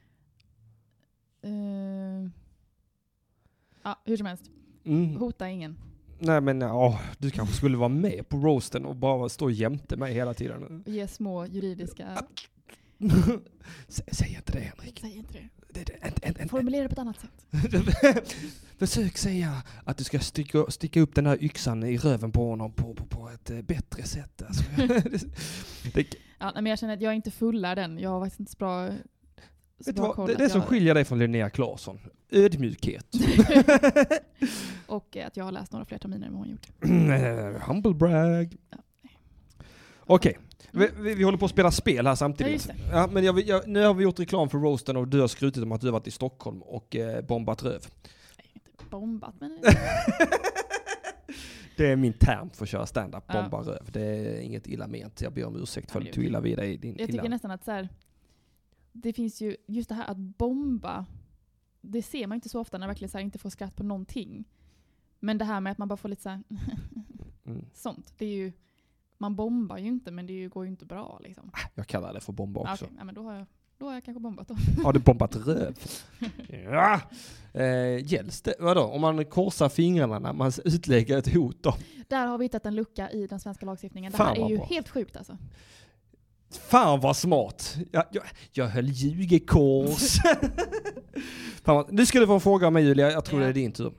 Uh, ja, hur som helst. Mm. Hota ingen. Nej men åh, du kanske skulle vara med på roasten och bara stå jämte mig hela tiden. Ge små juridiska... Sä, säg inte det Henrik. Säg inte det. Det, det, en, en, en, Formulera det på ett annat sätt. Försök säga att du ska sticka, sticka upp den här yxan i röven på honom på, på, på ett eh, bättre sätt. Alltså. det, Ja, men jag känner att jag är inte fullare den. Jag har faktiskt inte så bra, så vet du bra vad? koll Det, att det som jag- skiljer dig från Linnea Claesson. Ödmjukhet. Och eh, att jag har läst några fler terminer än vad hon gjort. Humble brag. Ja. Okej, Mm. vi, vi, vi håller på att spela spel här Ja, samtidigt. just det. Ja, men jag, jag, nu har vi gjort reklam för roasten och du har skrutit om att du har varit i Stockholm och eh, bombat röv. Nej, inte bombat, men... Det är min term för att köra stand-up, Ja. bomba röv. Det är inget illa ment. Jag ber om ursäkt för Ja, att det är du illa vid dig. Din Jag tycker illa. nästan att så här, det finns ju just det här att bomba, det ser man inte så ofta när man verkligen så här inte får skratt på någonting. Men det här med att man bara får lite så här Mm. sånt, det är ju, man bombar ju inte, men det är ju, går ju inte bra liksom. Jag kallar det för bomba Ah, också. okej, ja, men då har jag, då har jag kanske bombat då. Har du bombat röv? Ja. Eh, gälls det? Vadå? Om man korsar fingrarna när man utlägger ett hot då? Där har vi hittat en lucka i den svenska lagstiftningen. Det Fan, här är vad ju bra. helt sjukt alltså. Fan vad smart. Jag, jag, jag höll ljugekors. Fan vad, nu ska du få en fråga av mig, Julia. Jag tror Ja. det är din tur.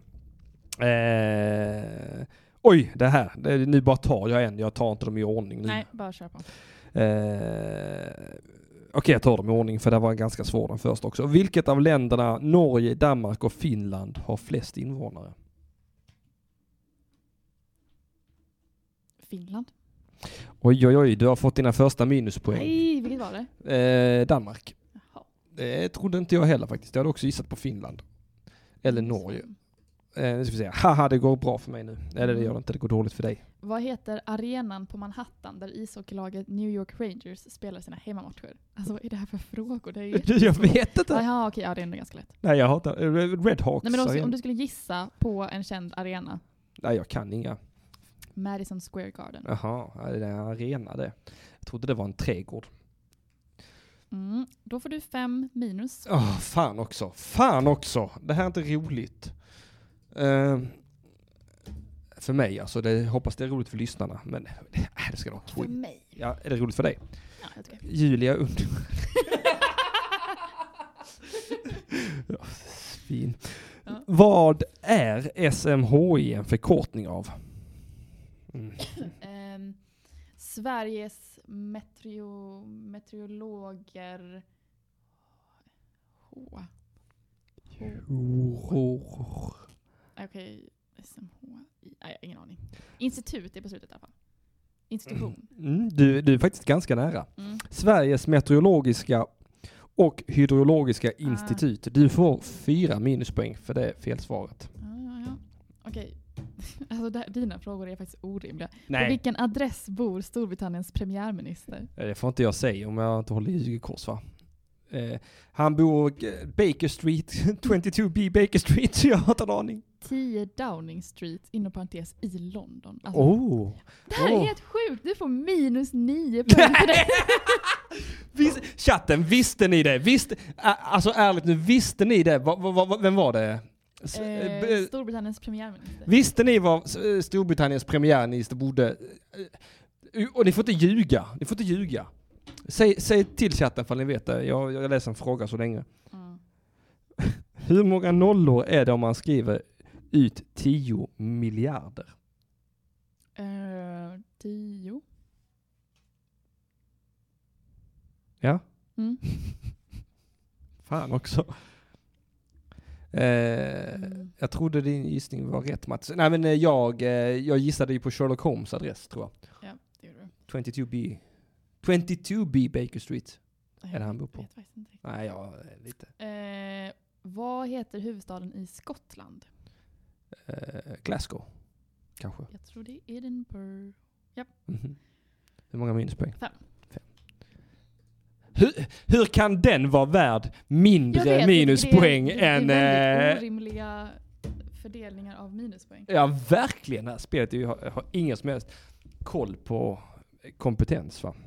Eh, oj, det här. Det, nu bara tar jag en. Jag tar inte dem i ordning nu. Nej, bara kör på. Eh, Okej, okay, jag tar dem i ordning för det var ganska svår den först också. Vilket av länderna Norge, Danmark och Finland har flest invånare? Finland. Oj, oj, oj. Du har fått dina första minuspoäng. Nej, vilket var det? Eh, Danmark. Jaha. Det trodde inte jag heller faktiskt. Jag hade också gissat på Finland. Eller Norge. Eh, nu ska vi se. Haha, det går bra för mig nu. Eller det gör det inte, det går dåligt för dig. Vad heter arenan på Manhattan där ishockeylaget New York Rangers spelar sina hemmamatcher? Alltså vad är det här för frågor? Det är ju Du, jag vet inte. Jaha, okej, ja det är ändå ganska lätt. Nej, jag hatar eh, Red Hawks. Nej, men om, arena. om du skulle gissa på en känd arena. Nej, jag kan inga. Madison Square Garden. Jaha, ja, det är en arena det. Jag trodde det var en trädgård. Mm, då får du fem minus. Åh, fan också. Fan också. Det här är inte roligt. Uh, för mig alltså. Det, hoppas det är roligt för lyssnarna. Men äh, det ska nog För mig. Ja, är det roligt för dig? Ja, jag tycker. Julia und... ja, fin. Ja. Vad är S M H I en förkortning av? Mm. Ehm, Sveriges meteo, meteorologer... H. Oh. Okej, S M H I. Nej, ingen aning. Institut är på slutet i alla fall. Institution. Mm, du, du är faktiskt ganska nära. Mm. Sveriges meteorologiska och hydrologiska institut. Du får fyra minuspoäng för det felsvaret. Ja, ja, ja. Okej. Alltså där, dina frågor är faktiskt orimliga. På Nej, vilken adress bor Storbritanniens premiärminister? det får inte jag säga om jag inte håller ljugekors, va? Eh, han bor eh, Baker Street, tjugotvå B Baker Street, jag har inte en aning. tio Downing Street, inom parentes, i London. Alltså, Oh. det här är oh. helt sjukt! Du får minus nio poäng för det. Vis, chatten, visste ni det? Visste, ä, alltså ärligt nu, visste ni det? Va, va, va, vem var det? S- Eh, eh, Storbritanniens premiärminister. Visste ni vad eh, Storbritanniens premiärminister borde... eh, Och ni får inte ljuga. Ni får inte ljuga. Säg, säg till chatten för ni vet det. Jag, jag läser en fråga så länge. Mm. Hur många nollor är det om man skriver ut tio miljarder? Eh, tio. Ja? Mm. Fan också. Eh, Mm. Jag trodde din gissning var rätt, Mats. Nej, men eh, jag, eh, jag gissade ju på Sherlock Holmes adress, tror jag. Ja, det gjorde du. tjugotvå B. tjugotvå B Baker Street. Jag Är det han bor på? vet faktiskt inte riktigt. Nej, ja, eh, lite. Eh, vad heter huvudstaden i Skottland? Eh, Glasgow, kanske. Jag tror det är Edinburgh. Mhm. Hur många minuspoäng? Fem. Fem. Hur, hur kan den vara värd mindre Jag vet, minuspoäng det, det, det är än... väldigt eh, orimliga fördelningar av minuspoäng. Ja, verkligen. Det här spelet är ju, har, har ingen som helst koll på kompetens, va?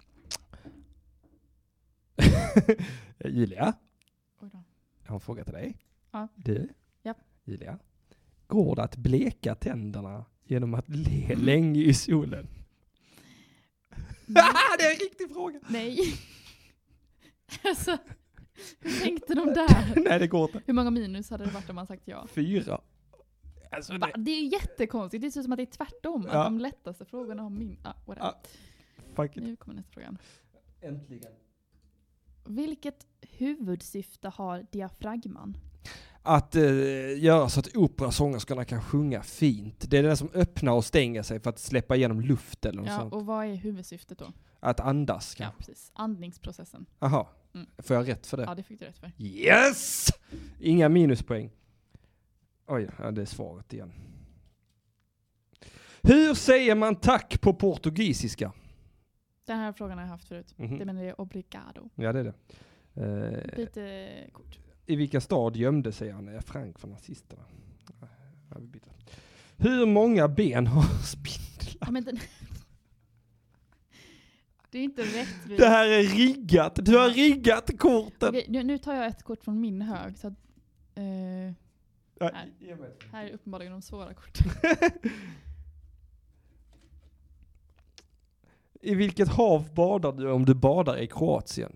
Julia, Oj då. jag har en fråga till dig. Ja. Du? Japp. Julia, går det att bleka tänderna genom att le länge i solen? Nej. Det är en riktig fråga. Nej. Alltså, hur tänkte de där? Nej, det går inte. Hur många minus hade det varit om man sagt ja? Fyra. Alltså, Va? det, Det är jättekonstigt. Det ser ut som att det är tvärtom. Ja. Att de lättaste frågorna har min... Ah, whatever. Ah, fuck it. Nu kommer nästa fråga. Äntligen. Vilket huvudsyfte har diafragman? Att eh, göra så att operasångerskorna kan sjunga fint. Det är den som öppnar och stänger sig för att släppa igenom luft eller något Ja, sånt. och vad är huvudsyftet då? Att andas Ja, kanske. precis. Andningsprocessen. Aha. Mm. Får jag rätt för det? Ja, det fick du rätt för. Yes! Inga minuspoäng. Oj, ja, det är svaret igen. Hur säger man tack på portugisiska? Den här frågan har jag haft förut. Mhm. Det menar jag obrigado. Ja, det är det. Eh, Lite kort. I vilka stad gömde sig Anne Frank för nazisterna? Ja, vi byter. Hur många ben har spindlar? Ja, men den... Det är inte rättvist. Det här är riggat. Du har riggat korten. Okej, nu, nu tar jag ett kort från min hög. Så att, eh, Ja, här. ge mig ett. här är uppenbarligen de svåra korten. I vilket hav badar du om du badar i Kroatien?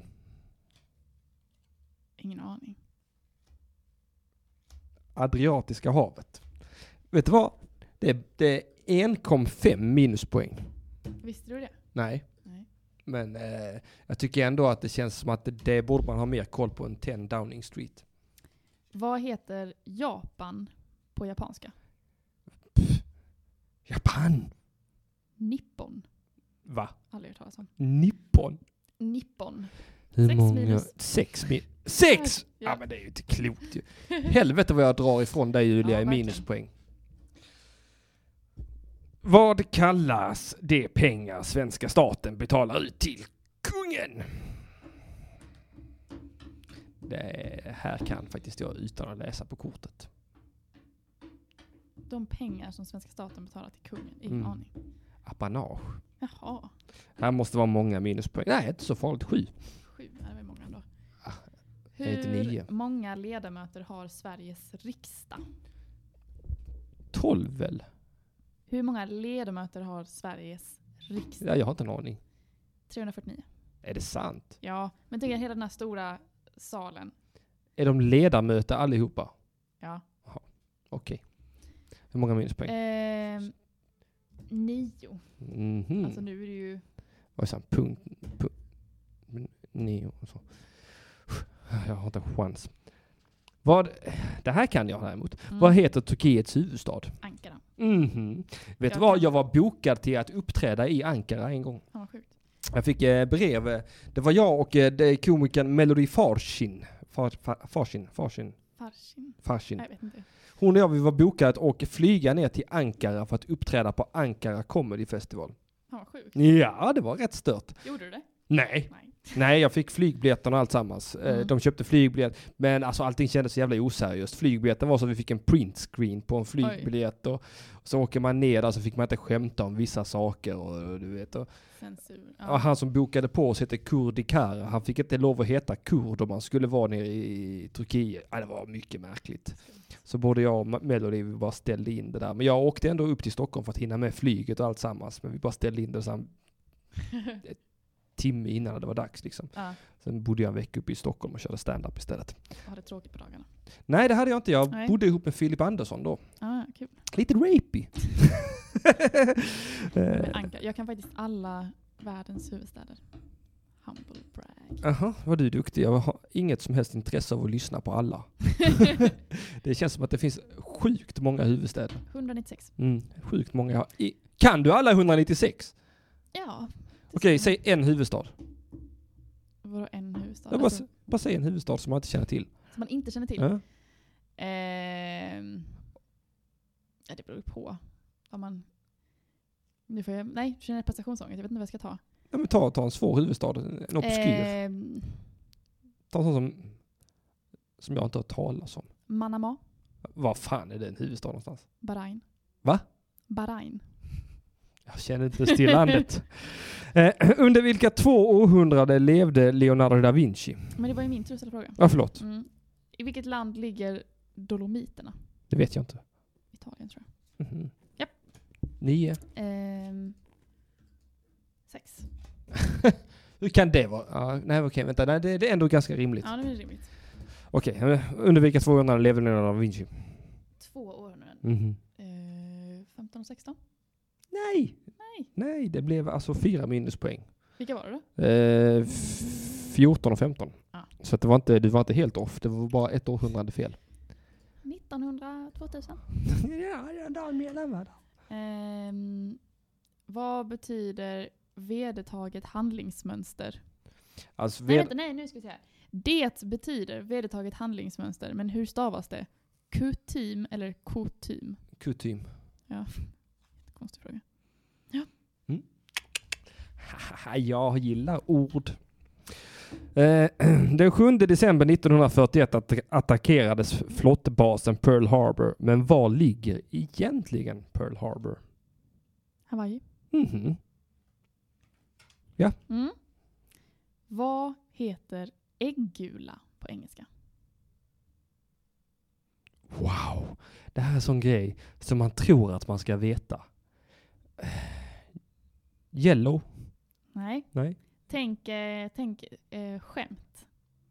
Ingen aning. Adriatiska havet. Vet du vad? Det är, det är en komma fem minuspoäng. Visste du det? Nej. Nej. Men eh, jag tycker ändå att det känns som att det, det borde man ha mer koll på än tio Downing Street. Vad heter Japan på japanska? Japan! Nippon. Va? Aldrig hört talas om. Nippon? Nippon. Hur Sex många? minus. Sex minus. Sex! Ja. Ja. Men det är ju inte klokt ju. Helvete vad jag drar ifrån dig Julia Ja, i verkligen. minuspoäng. Vad kallas de pengar svenska staten betalar ut till kungen? Det här kan faktiskt jag utan att läsa på kortet. De pengar som svenska staten betalar till kungen. Ingen Mm. aning. Apanage. Jaha. Här måste vara många minuspoäng. Nej, inte så farligt. Sju. Sju. Ja, det var många ändå. Ah, är det inte nio? Hur många ledamöter har Sveriges riksdag? Tolv väl? Hur många ledamöter har Sveriges riksdag? Ja, jag har inte en aning. trehundrafyrtionio. Är det sant? Ja, men tänk er hela den här stora salen. Är de ledamöter allihopa? Ja. Okej. Hur många minuspoäng? Ehm, nio. Mhm. Alltså nu är det ju... Vad är det? Punkt. punkt nio och så. Jag har inte en chans. Vad, det här kan jag däremot. Mm. Vad heter Turkiets huvudstad? Ankara. Mhm. Vet du Jag vad? kan- Jag var bokad till att uppträda i Ankara en gång. Fan vad sjukt. Jag fick eh, brev. eh, Det var jag och eh, det är komikern Melody Farshin. Far, far, Farshin. Farshin. Farsin. Farshin. Nej, jag vet inte. Hon och jag vi var bokade att åka flyga ner till Ankara för att uppträda på Ankara Comedy Festival. Fan vad sjukt. Ja, det var rätt stört. Gjorde du det? Nej. Nej. Nej, jag fick flygbiljetterna och allt sammans. Eh, Mm. De köpte flygbiljett. Men alltså allting kändes så jävla oseriöst. Flygbiljetten var så att vi fick en printscreen på en flygbiljett. Och, och så åker man ner där så fick man inte skämta om vissa saker. Och, och du vet. Och, Censur. och han som bokade på oss heter Kurd Ikara. Han fick inte lov att heta kurd om man skulle vara nere i Turkiet. Ja, det var mycket märkligt. Så både jag och Melody vi bara ställde in det där. Men jag åkte ändå upp till Stockholm för att hinna med flyget och allt sammans. Men vi bara ställde in det så en timme innan det var dags liksom. Ja, Sen bodde jag en vecka uppe i Stockholm och körde stand-up istället. och hade tråkigt på dagarna. Nej, det hade jag inte. Jag Nej. bodde ihop med Filip Andersson då. Ah, kul. Lite rapey. Men Ankara. Jag kan faktiskt alla världens huvudstäder. Humble brag. Jaha, vad du är duktig. Jag har inget som helst intresse av att lyssna på alla. Det känns som att det finns sjukt många huvudstäder. etthundranittiosex. Mm, sjukt många. I, kan du alla etthundranittiosex? Ja. Okej, säg en huvudstad. Vadå en huvudstad? Jag bara, Alltså, bara säg en huvudstad som man inte känner till. som man inte känner till? Ja. Ehm, ja, det beror ju på. Om man... Nu får jag... Nej, känner jag prestationsångest. Jag vet inte vad jag ska ta. Ja, men ta, ta en svår huvudstad, en obskyr. Ehm, Ta en sån som, som jag inte har talat om. Manama. Vad fan är det en huvudstad någonstans? Bahrain. Va? Bahrain. Jag känner inte till landet. Eh, under vilka två århundrade levde Leonardo da Vinci? Men det var ju min tur att ställa fråga. Ja, förlåt. Mm. I vilket land ligger Dolomiterna? Det vet jag inte. Italien tror jag. Mhm. Japp. Nio. Ehm, sex. Hur kan det vara? Ja, nej, okej, vänta. Nej, det, det är ändå ganska rimligt. Ja, det är rimligt. Okej, eh, under vilka två århundraden levde Leonardo da Vinci? Två århundraden. Mhm. Ehm, femton och sexton. Nej. Nej. Nej, det blev alltså fyra minuspoäng. Vilka var det då? Eh, f- fjorton och femton. Ja. Så att det var inte, du var inte helt off. Det var bara ett århundrade fel. nittonhundra, tvåtusen. Ja, jag drar med Ehm, vad betyder vedertaget handlingsmönster? Alltså, Nej, ved- vänta, nej, nu ska vi se här. Det betyder vedertaget handlingsmönster, men hur stavas det? Kutym eller kutym? kutym. Ja. konstig fråga. Jag gillar ord. Eh, den sjunde december nittonhundrafyrtioett att- attackerades flottbasen Pearl Harbor. Men var ligger egentligen Pearl Harbor? Hawaii. Mhm. Mm. Vad heter äggula på engelska? Wow. Det här är en sån grej som man tror att man ska veta. Yellow? Nej. Nej. Tänk, eh, tänk eh, skämt.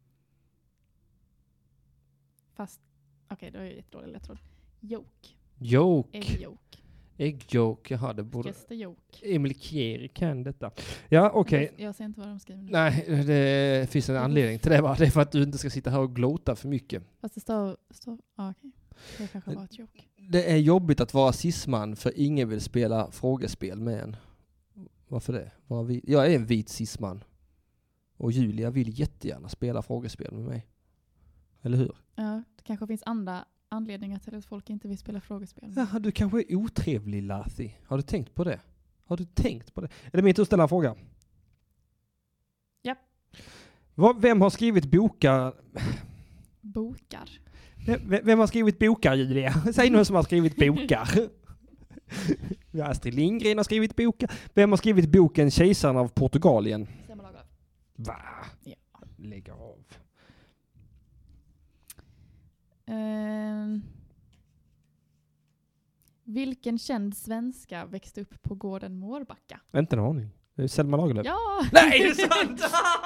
Fast, okej, okay, det var ju jättedålig ledtråd. Joke. Joke. Äggjoke. Äggjoke. Jaha, det borde... Just det, joke. Emil Kieri kan detta. Ja, okej. Jag, jag ser inte vad de skriver nu. Nej, det finns en anledning till det, va? Det är för att du inte ska sitta här och glota för mycket. Fast det står... står ah, okej. Det kanske var ett joke. Det är jobbigt att vara cisman för ingen vill spela frågespel med en. Varför det? Var vi... Jag är en vit cisman. Och Julia vill jättegärna spela frågespel med mig. Eller hur? Ja, det kanske finns andra anledningar till att folk inte vill spela frågespel. Jaha, du kanske är otrevlig, Lathi. Har du tänkt på det? Har du tänkt på det? Är det min tur att ställa en fråga? Japp. Vad, vem har skrivit bokar? Bokar. Vem, vem har skrivit bokar, Julia? Säg någon som har skrivit bokar. Ja, Astrid Lindgren har skrivit bokar. Vem har skrivit boken Kejsaren av Portugalien? Selma Lagerlöf. Va? Ja. Lägg av. Ehm, vilken känd svenska växte upp på gården Mårbacka? Inte en aning. Det är Selma Lagerlöf. Ja! Nej, det är sant!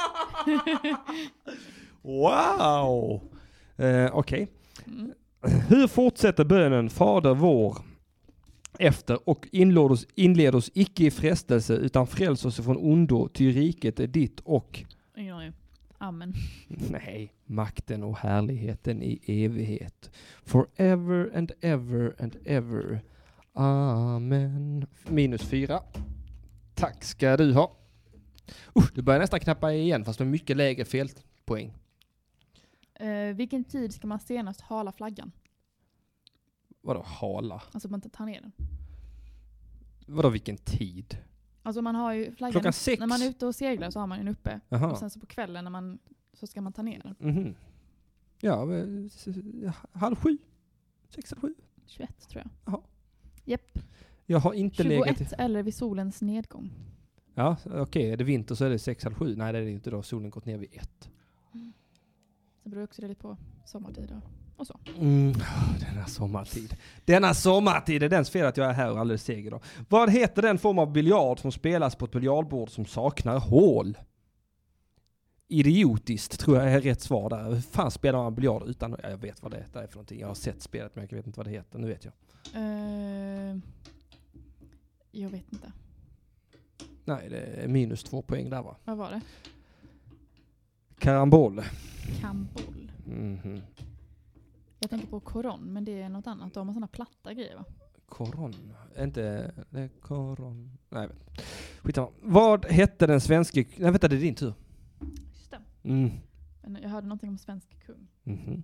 Wow! Eh, Okej. Mm. Hur fortsätter bönen Fader vår efter och inled oss, inled oss icke i frestelse utan fräls oss från ondo, ty riket är ditt och... Ingen aning. Amen. Nej, makten och härligheten i evighet. Forever and ever and ever. Amen. Minus fyra. Tack ska du ha. Uh, du börjar nästan knappa igen fast med mycket lägre felpoäng. Uh, vilken tid ska man senast hala flaggan? Vadå hala? Alltså man inte tar ner den. Vadå vilken tid? Alltså man har ju flaggan Klockan upp, sex? när man är ute och seglar så har man den uppe. Aha. Och sen så på kvällen när man så ska man ta ner den. Mhm. Ja, eh, s- s- halv sju. Sex eller sju. tjugoett tror jag. Jaha. Japp. Jag har inte legat... tjugoett eller vid solens nedgång. Ja, okej. Okay. Är det vinter så är det sex eller sju. Nej, det är det inte då. Solen gått ner vid ett. Så beror också det lite på sommartid och, och så. Mm. Denna sommartid. Denna sommartid är dens fel att jag är här och alldeles seger då. Vad heter den form av biljard som spelas på ett biljardbord som saknar hål? Idiotiskt tror jag är rätt svar där. Hur fan spelar man biljard utan... Ja, jag vet vad det är för någonting. Jag har sett spelet men jag vet inte vad det heter. Nu vet jag. Uh, jag vet inte. Nej, det är minus två poäng där va? Vad var det? Karambol. Kamboll. Mhm. Jag tänker på koron, men det är något annat. De har sådana platta grejer va? Koron. Inte... Det är koron. Nej, jag vet. Skitsamma. Vad hette den svenska... Nej, vänta, det är din tur. Just det. Mm. Men jag hörde någonting om svensk kung. Mhm.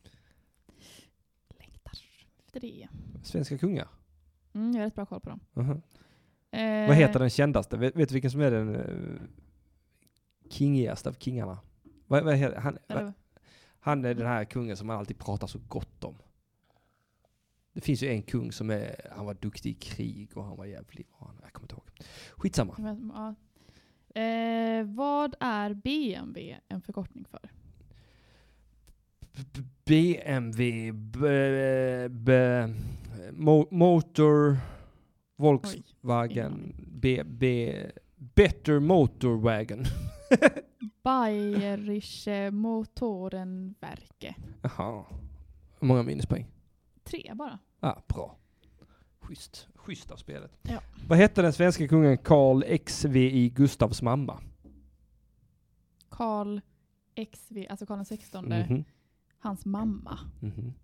Längtar efter det. Svenska kungar. Mm, jag har rätt bra koll på dem. Mhm. Eh, Vad heter den kändaste? Vet, vet du vilken som är den uh, kingigaste av kingarna? Vad, vad heter han? Eller, Va, han är den här kungen som man alltid pratar så gott om. Det finns ju en kung som är, han var duktig i krig och han var jävlig. Jag kommer inte ihåg. Skitsamma. jag vet, ja. eh, vad är B M W en förkortning för? B- B M W b, b, mo, Motor Volkswagen B, B, Better Motorwagen. Bayerische Motorenwerke. Jaha. Hur många minuspoäng? Tre bara. Ah, bra. Schysst. Schysst av spelet. Ja. Vad hette den svenska kungen Karl X V I Gustavs mamma? Karl X V, alltså Karl den sextonde. Mhm. Hans mamma. Mhm.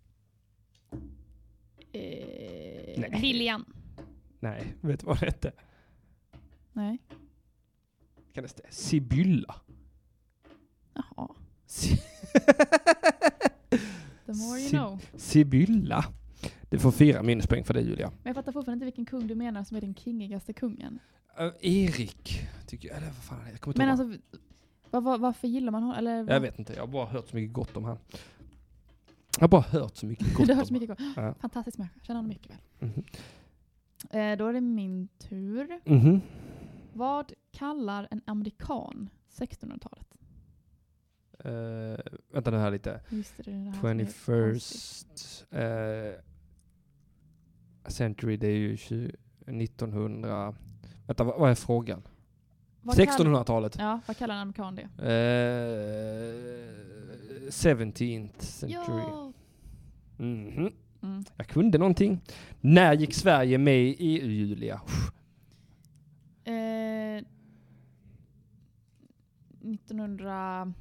Eh, Nej. Lilian. Nej, vet du vad det hette? Nej. Kan det stämma? Sibylla. Jaha. Si- The more you Si- know. Sibylla. Du får fyra minuspoäng för det, Julia. Men jag fattar fortfarande inte vilken kung du menar som är den kingigaste kungen. Uh, Erik, tycker jag. Eller vad fan, jag kommer inte Men ihåg. alltså, var, var, varför gillar man honom? Eller, Jag vet inte, jag har bara hört så mycket gott om han. Jag har bara hört så mycket gott du har om hört så mycket gott. Ja. Fantastisk människa, känner honom mycket väl. Mhm. Eh, då är det min tur. Mhm. Vad kallar en amerikan sextonhundratalet? Uh, vänta nu här lite. Just det, det är det här som är twenty-first uh, century, det är ju tjugo, nittonhundra. Vänta, vad, vad är frågan? Vad sextonhundratalet? Kall- ja, vad kallar en amerikan det? Uh, seventeenth century. Ja. Mhm. Mm. Jag kunde någonting. När gick Sverige med i E U, Julia? Eh, nittonhundra...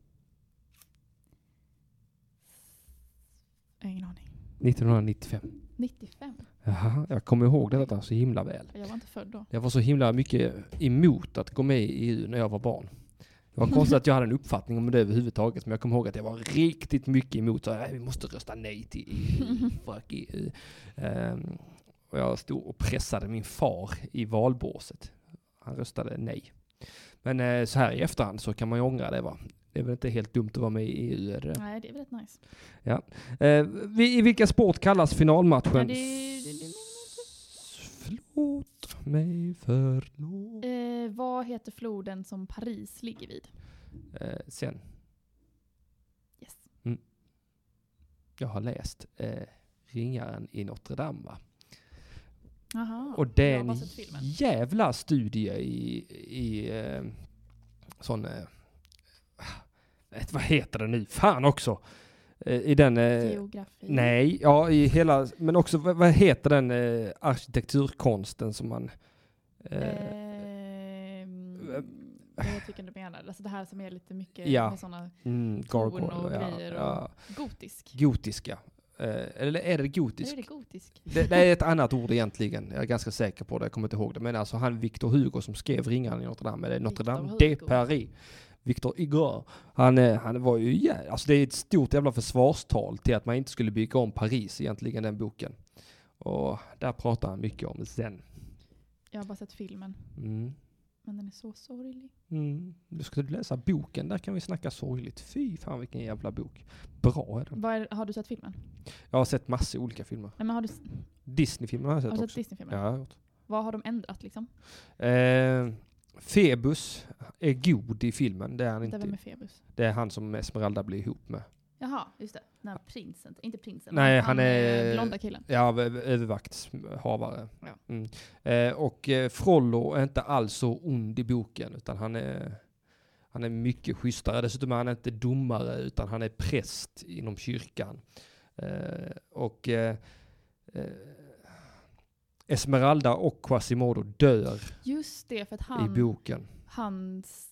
Jag har ingen aning. nittonhundranittiofem. nittiofem? Jaha, jag kommer ihåg detta så himla väl. Jag var inte född då. Jag var så himla mycket emot att gå med i E U när jag var barn. Det var konstigt att jag hade en uppfattning om det överhuvudtaget, men jag kommer ihåg att jag var riktigt mycket emot. Så, nej, vi måste rösta nej till E U. Fuck E U. Um, och jag stod och pressade min far i valbåset. Han röstade nej. Men eh, så här i efterhand så kan man ju ångra det, va? Det är väl inte helt dumt att vara med i E U, är det? Nej, det är väldigt nice. Ja. Eh, vi, I vilka sport kallas finalmatchen? Ja, det, det, det, Förlåt mig, förlåt. eh, vad heter floden som Paris ligger vid? Eh, sen. Yes. Mm. Jag har läst eh, Ringaren i Notre Dame, va? Aha, Och det är jag har en bara sett filmen. jävla studie i, i eh, sån... Eh, vad heter det nu? Fan också! Eh, I den... Eh, Geografi. nej, ja i hela... Men också, vad, vad heter den eh, arkitekturkonsten som man... Eh, Ehm, jag tycker du menar. Alltså det här som är lite mycket Ja. med sådana mm, torn gargoyle, och ja, grejer. Och ja. gotisk. Gotiska. Eh, eller är det Är gotisk? det gotisk? Det, det är ett annat ord egentligen. Jag är ganska säker på det. Jag kommer inte ihåg det. Men alltså han Victor Hugo som skrev Ringaren i Notre Dame. Eller Notre Victor Dame Hugo. de Paris. Victor Hugo. Han, eh, han var ju... Ja, alltså det är ett stort jävla försvarstal till att man inte skulle bygga om Paris egentligen, den boken. Och där pratar han mycket om zen. Jag har bara sett filmen. Mm. Men den är så sorglig. Mm. Du skulle läsa boken. Där kan vi snacka sorgligt. Fy fan vilken jävla bok. Bra är den. Vad är, har du sett filmen? Jag har sett massor olika filmer. Nej, men har du, s- Disney-filmer har jag sett har du också. sett Disney-filmen? Ja, jag har gjort. Vad har de ändrat liksom? Eh, Phoebus är god i filmen. Det är han Det inte. var med Phoebus. Det är han som Esmeralda blir ihop med. Jaha, just det. Nej, prinsen. Inte prinsen. Nej, men han är- blonda killen. Ja, över- övervaktshavare. Ja. Mm. Eh, och eh, Frollo är inte alls så ond i boken, utan han är, han är mycket schysstare. Dessutom är han inte domare, utan han är präst inom kyrkan. Eh, och eh, eh, Esmeralda och Quasimodo dör Just det, för att i han, boken. hans...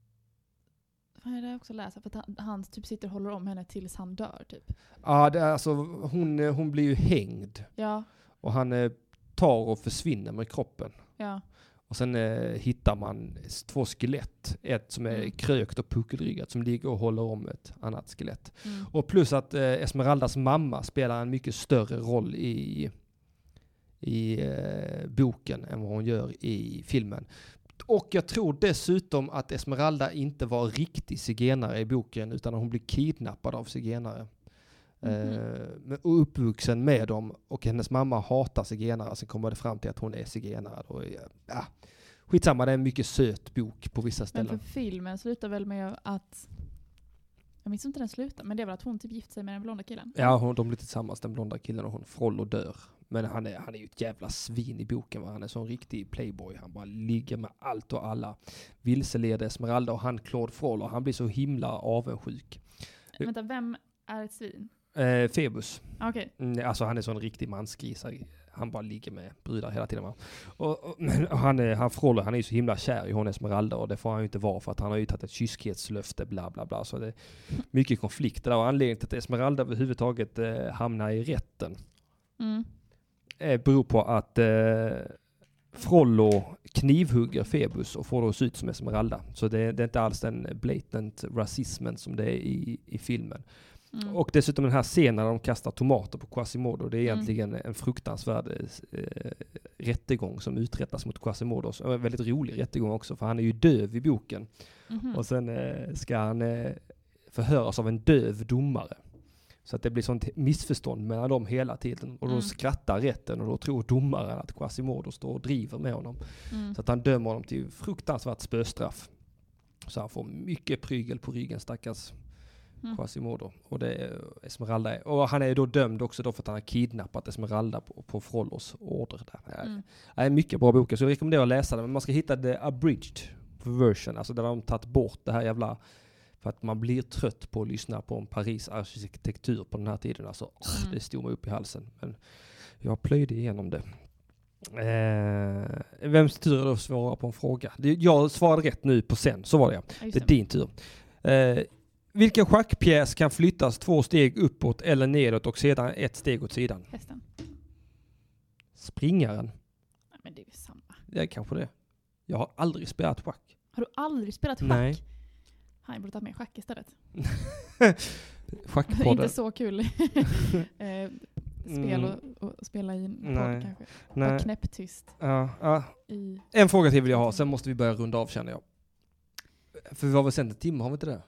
Vad är det jag också läser? För att han, han typ sitter och håller om henne tills han dör, typ. Ja, det är alltså, hon, eh, hon blir ju hängd. Ja, Och han eh, tar och försvinner med kroppen. ja. Och sen eh, hittar man s- två skelett. Ett som är Mm. krökt och puckelryggat som ligger och håller om ett annat skelett. Mm. Och plus att eh, Esmeraldas mamma spelar en mycket större roll i, i eh, boken än vad hon gör i filmen. Och jag tror dessutom att Esmeralda inte var riktig zigenare i boken, utan hon blev kidnappad av zigenare. Mhm. Eh, men- och uppvuxen med dem, och hennes mamma hatar zigenare, så kommer det fram till att hon är zigenare. Och, ja, skitsamma, det är en mycket söt bok på vissa Men ställen. för filmen slutar väl med att... Jag minns inte den slutar, men det är väl att hon typ gift sig med den blonda killen? Ja, hon, de blir tillsammans, den blonda killen, och hon Frollo dör. Men han är, han är ju ett jävla svin i boken, va? Han är så en riktig playboy. Han bara ligger med allt och alla. Vilseleder Esmeralda, och han Claude Frollo, han blir så himla avundsjuk. Vänta, vem är ett svin? Eh, Phoebus. Ah, Okej. Mm, alltså han är så en riktig mansgris. Han bara ligger med brudar hela tiden. Va? Och, och, men han, är, han Frollo, han är ju så himla kär i hon Esmeralda, och det får han ju inte vara, för att han har ju tagit ett kyskhetslöfte, bla bla bla. Så det är mycket konflikter där, och anledningen till att Esmeralda överhuvudtaget eh, hamnar i rätten Mm. eh, beror på att eh, Frollo knivhugger Phoebus och får då se ut som Esmeralda. Så det, det är inte alls den blatant rasismen som det är i, i filmen. Mm. Och dessutom den här scenen när de kastar tomater på Quasimodo. Det är Mm. egentligen en fruktansvärd eh, rättegång som uträttas mot Quasimodo. Så en väldigt rolig rättegång också, för han är ju döv i boken. Mhm. Och sen eh, ska han eh, förhöras av en döv domare. Så att det blir sånt missförstånd mellan dem hela tiden. Och då Mm. skrattar rätten och då tror domaren att Quasimodo står och driver med honom. Mm. Så att han dömer honom till fruktansvärt spöstraff. Så han får mycket prygel på ryggen, stackars Mm. Quasimodo. Och det är Esmeralda. Och han är då dömd också då för att han har kidnappat Esmeralda på, på Frollos order. Där. Mm. Det är mycket bra böcker, så jag rekommenderar att läsa den. Men man ska hitta the abridged version, alltså där de tagit bort det här jävla... För att man blir trött på att lyssna på en Paris arkitektur på den här tiden. Alltså, åh, Mm. det stod mig upp i halsen. Men jag plöjde igenom det. Eh, vems tur är det att svara på en fråga? Det- Jag svarade rätt nu på sen, så var det. Ja, just Det är det. din tur. Eh, vilken schackpjäs kan flyttas två steg uppåt eller nedåt och sedan ett steg åt sidan? Hästen. Springaren. Nej, men det är ju samma. Det är kanske det. Jag har aldrig spelat schack. Har du aldrig spelat schack? Nej. Han borde ta med schack istället. Schackpodden. Inte så kul eh, spel Mm. och, och spela i en Nej. podd kanske. Var Nej. knäpptyst Ja, ja. i... En fråga till vill jag ha, sen måste vi börja runda av känner jag. För vi var väl sen en timme, har vi inte det?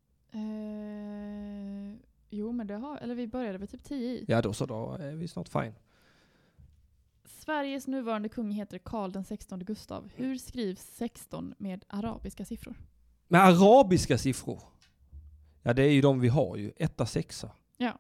Eh, jo, men det har... Eller vi började väl typ tio i. Ja då så, då är vi snart fine. Sveriges nuvarande kung heter Karl den sextonde Gustav. Hur skrivs sexton med arabiska siffror? Med arabiska siffror? Ja, det är ju de vi har ju. Etta, sexa. Ja.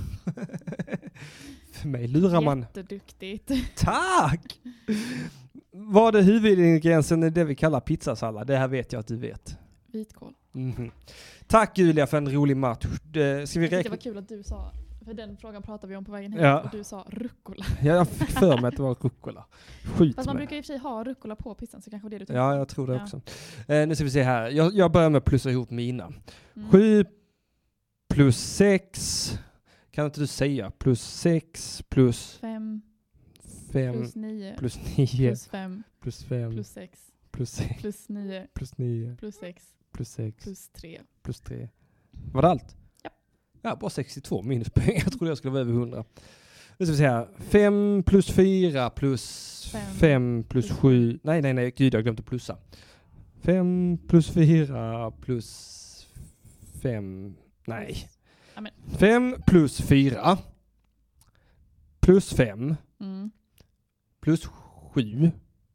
För mig lurar man. Jätteduktigt. Tack! Vad är huvudingrediensen i det vi kallar pizzasallad? Det här vet jag att du vet. Vitkål. Mhm. Tack Julia för en rolig match. Det, ska vi Jag tyckte det räkna? var kul att du sa... För den frågan pratade vi om på vägen hit. Ja. Och du sa rucola. Ja, jag fick för mig att det var rucola. Skjut Fast man mig. brukar i och för sig ha rucola på pizzan, så kanske det är det du tänkte. Ja, jag tror det Ja. också. Eh, nu ska vi se här. Jag, jag börjar med att plussa ihop mina. Mm. Sju plus sex. Kan inte du säga? Plus sex plus Fem, fem plus nio, plus nio plus fem, plus fem plus sex, plus sex plus nio, plus nio plus sex, plus sex plus tre. plus tre. Var det allt? Ja. Ja, bara sextiotvå minuspoäng. Jag trodde jag skulle vara över hundra. Nu ska vi se här. fem plus fyra plus Fem. fem plus Plus sju. Nej, nej, nej. Gud, jag har glömt att plussa. fem plus fyra plus fem. Nej. Ja, men. fem plus fyra plus fem Mm. plus sju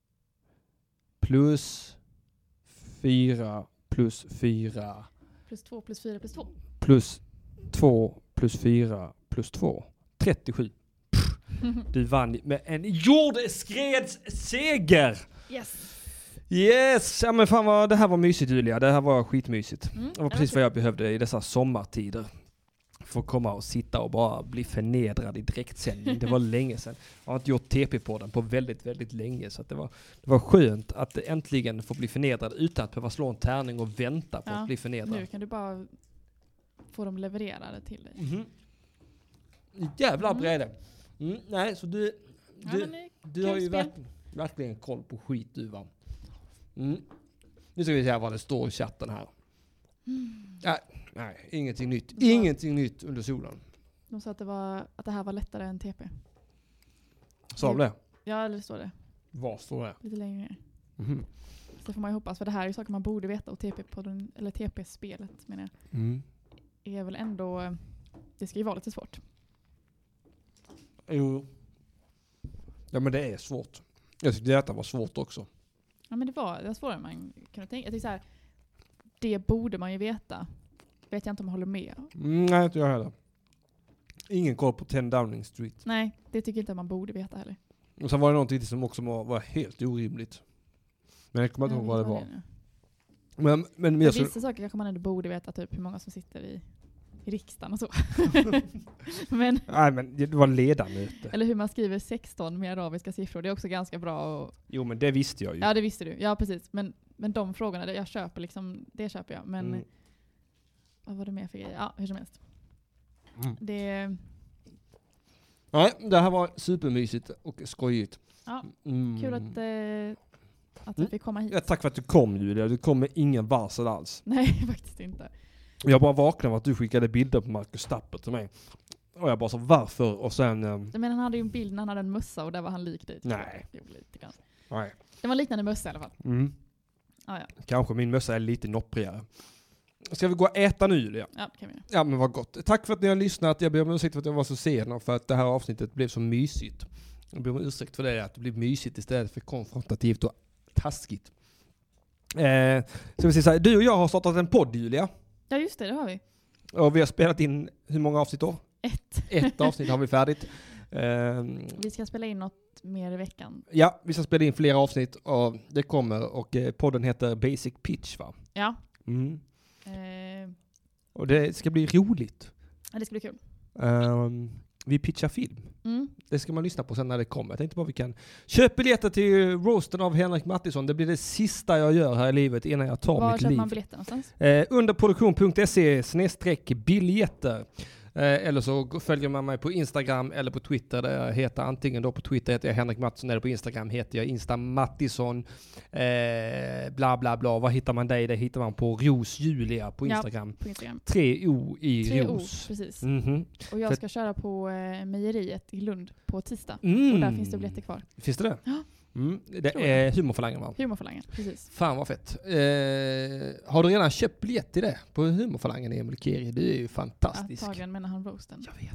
plus fyra plus fyra Plus två, plus fyra, plus två. plus två plus fyra plus två. trettiosju. Du vann med en jordskredsseger! Yes! Yes! Ja men fan vad, det här var mysigt Julia. Det här var skitmysigt. Mm, Det var precis vad jag behövde i dessa sommartider. Få komma och sitta och bara bli förnedrad i direktsändning. Det var länge sedan. Jag har inte gjort T P-podden på väldigt, väldigt länge. Så att det, var, det var skönt att äntligen få bli förnedrad utan att behöva slå en tärning och vänta på Ja, att bli förnedrad. Nu kan du bara få dem levererade till dig. Mhm. Jävla Mm. bräde. Mm, nej, så du, Ja, du, men det är du kul har ju spel. verk, verkligen koll på skit du va. Mm. Nu ska vi se vad det står i chatten här. Mm. Nej, nej, ingenting nytt. Ja. Ingenting nytt under solen. De sa att det, var, att det här var lättare än T P. Sa de det? Ja, eller det står det. Vad står det? Lite längre ner. Mhm. Så det får man ju hoppas, för det här är ju saker man borde veta. Och T P på den, eller T P-spelet menar jag, Mm. är väl ändå... Det ska ju vara lite svårt. Jo. Ja men det är svårt. Jag tyckte detta var svårt också. Ja, men det var, det var svårare än man kunde tänka. Jag tycker så här, det borde man ju veta. Vet jag inte om jag håller med. Mm, nej, inte jag heller. Ingen koll på ten Downing Street. Nej, det tycker jag inte man borde veta heller. Och sen var det någonting som också var, var helt orimligt. Men jag kommer inte ihåg vad det var. nu. Men, men, men Men jag skulle... vissa saker kanske man ändå borde veta, typ hur många som sitter i, i riksdagen och så. men, Nej men det var ledamöte. eller hur man skriver sexton med arabiska siffror. Det är också ganska bra. Och, Jo men det visste jag ju. ja, det visste du. Ja, precis. Men, men de frågorna, det jag köper liksom, det köper jag. Men Mm. vad var det mer för grejer? Ja, hur som helst. Mm. Det, Nej, det här var supermysigt och skojigt. ja, Mm. kul att, eh, att vi Mm. fick komma hit. Ja, tack för att du kom Julia. Du kom med ingen varsel alls. Nej, faktiskt inte. Jag bara vaknade av att du skickade bilder på Marcus Tapper till mig. Och jag bara så, varför? Och sen... Um... Men han hade ju en bild när han hade en mössa och där var han lik dig. Nej. Lite grann. Nej. Det var liknande mössa i alla fall. Mm. Ah, ja. Kanske min mössa är lite nopprigare. Ska vi gå och äta nu, Julia? Ja, kan vi. Ja, men vad gott. Tack för att ni har lyssnat. Jag ber om ursäkt för att jag var så sen och för att det här avsnittet blev så mysigt. Jag ber om ursäkt för det, att det blev mysigt istället för konfrontativt och taskigt. Eh, ska vi säga så här, du och jag har startat en podd, Julia. Ja, just det, det har vi. Och vi har spelat in hur många avsnitt då? Ett. Ett avsnitt har vi färdigt. Eh, Vi ska spela in något mer i veckan. ja, vi ska spela in flera avsnitt och det kommer. Och eh, podden heter Basic Pitch, va? Ja. Mm. Eh, Och det ska bli roligt. ja, det ska bli kul. Um, vi pitchar film. Mm. Det ska man lyssna på sen när det kommer. Jag tänkte bara vi kan köpa biljetter till roasten av Henrik Mattisson. Det blir det sista jag gör här i livet innan jag tar Var mitt köper liv. man biljetter någonstans? Eh, underproduktion punkt se snedstreck biljetter. Eh, eller så följer man mig på Instagram eller på Twitter där jag heter antingen då på Twitter heter jag Henrik Mattisson eller på Instagram heter jag Insta Mattisson. Eh, bla bla bla. Vad hittar man dig? Det hittar man på Ros Julia på Instagram. Ja, på Instagram. Tre O i Tre O, Ros. precis. Mm-hmm. Och jag För- ska köra på eh, mejeriet i Lund på tisdag. Mm. Och där finns det biljetter kvar. Finns det det? Ja. Mm. Det Tror är jag. Humorfalangen, va? Humorfalangen, precis. Fan vad fett. Eh, har du redan köpt biljett till det på Humorfalangen, Emil Keri? Du är ju fantastisk. Antagligen menar han roasten. Jag vet.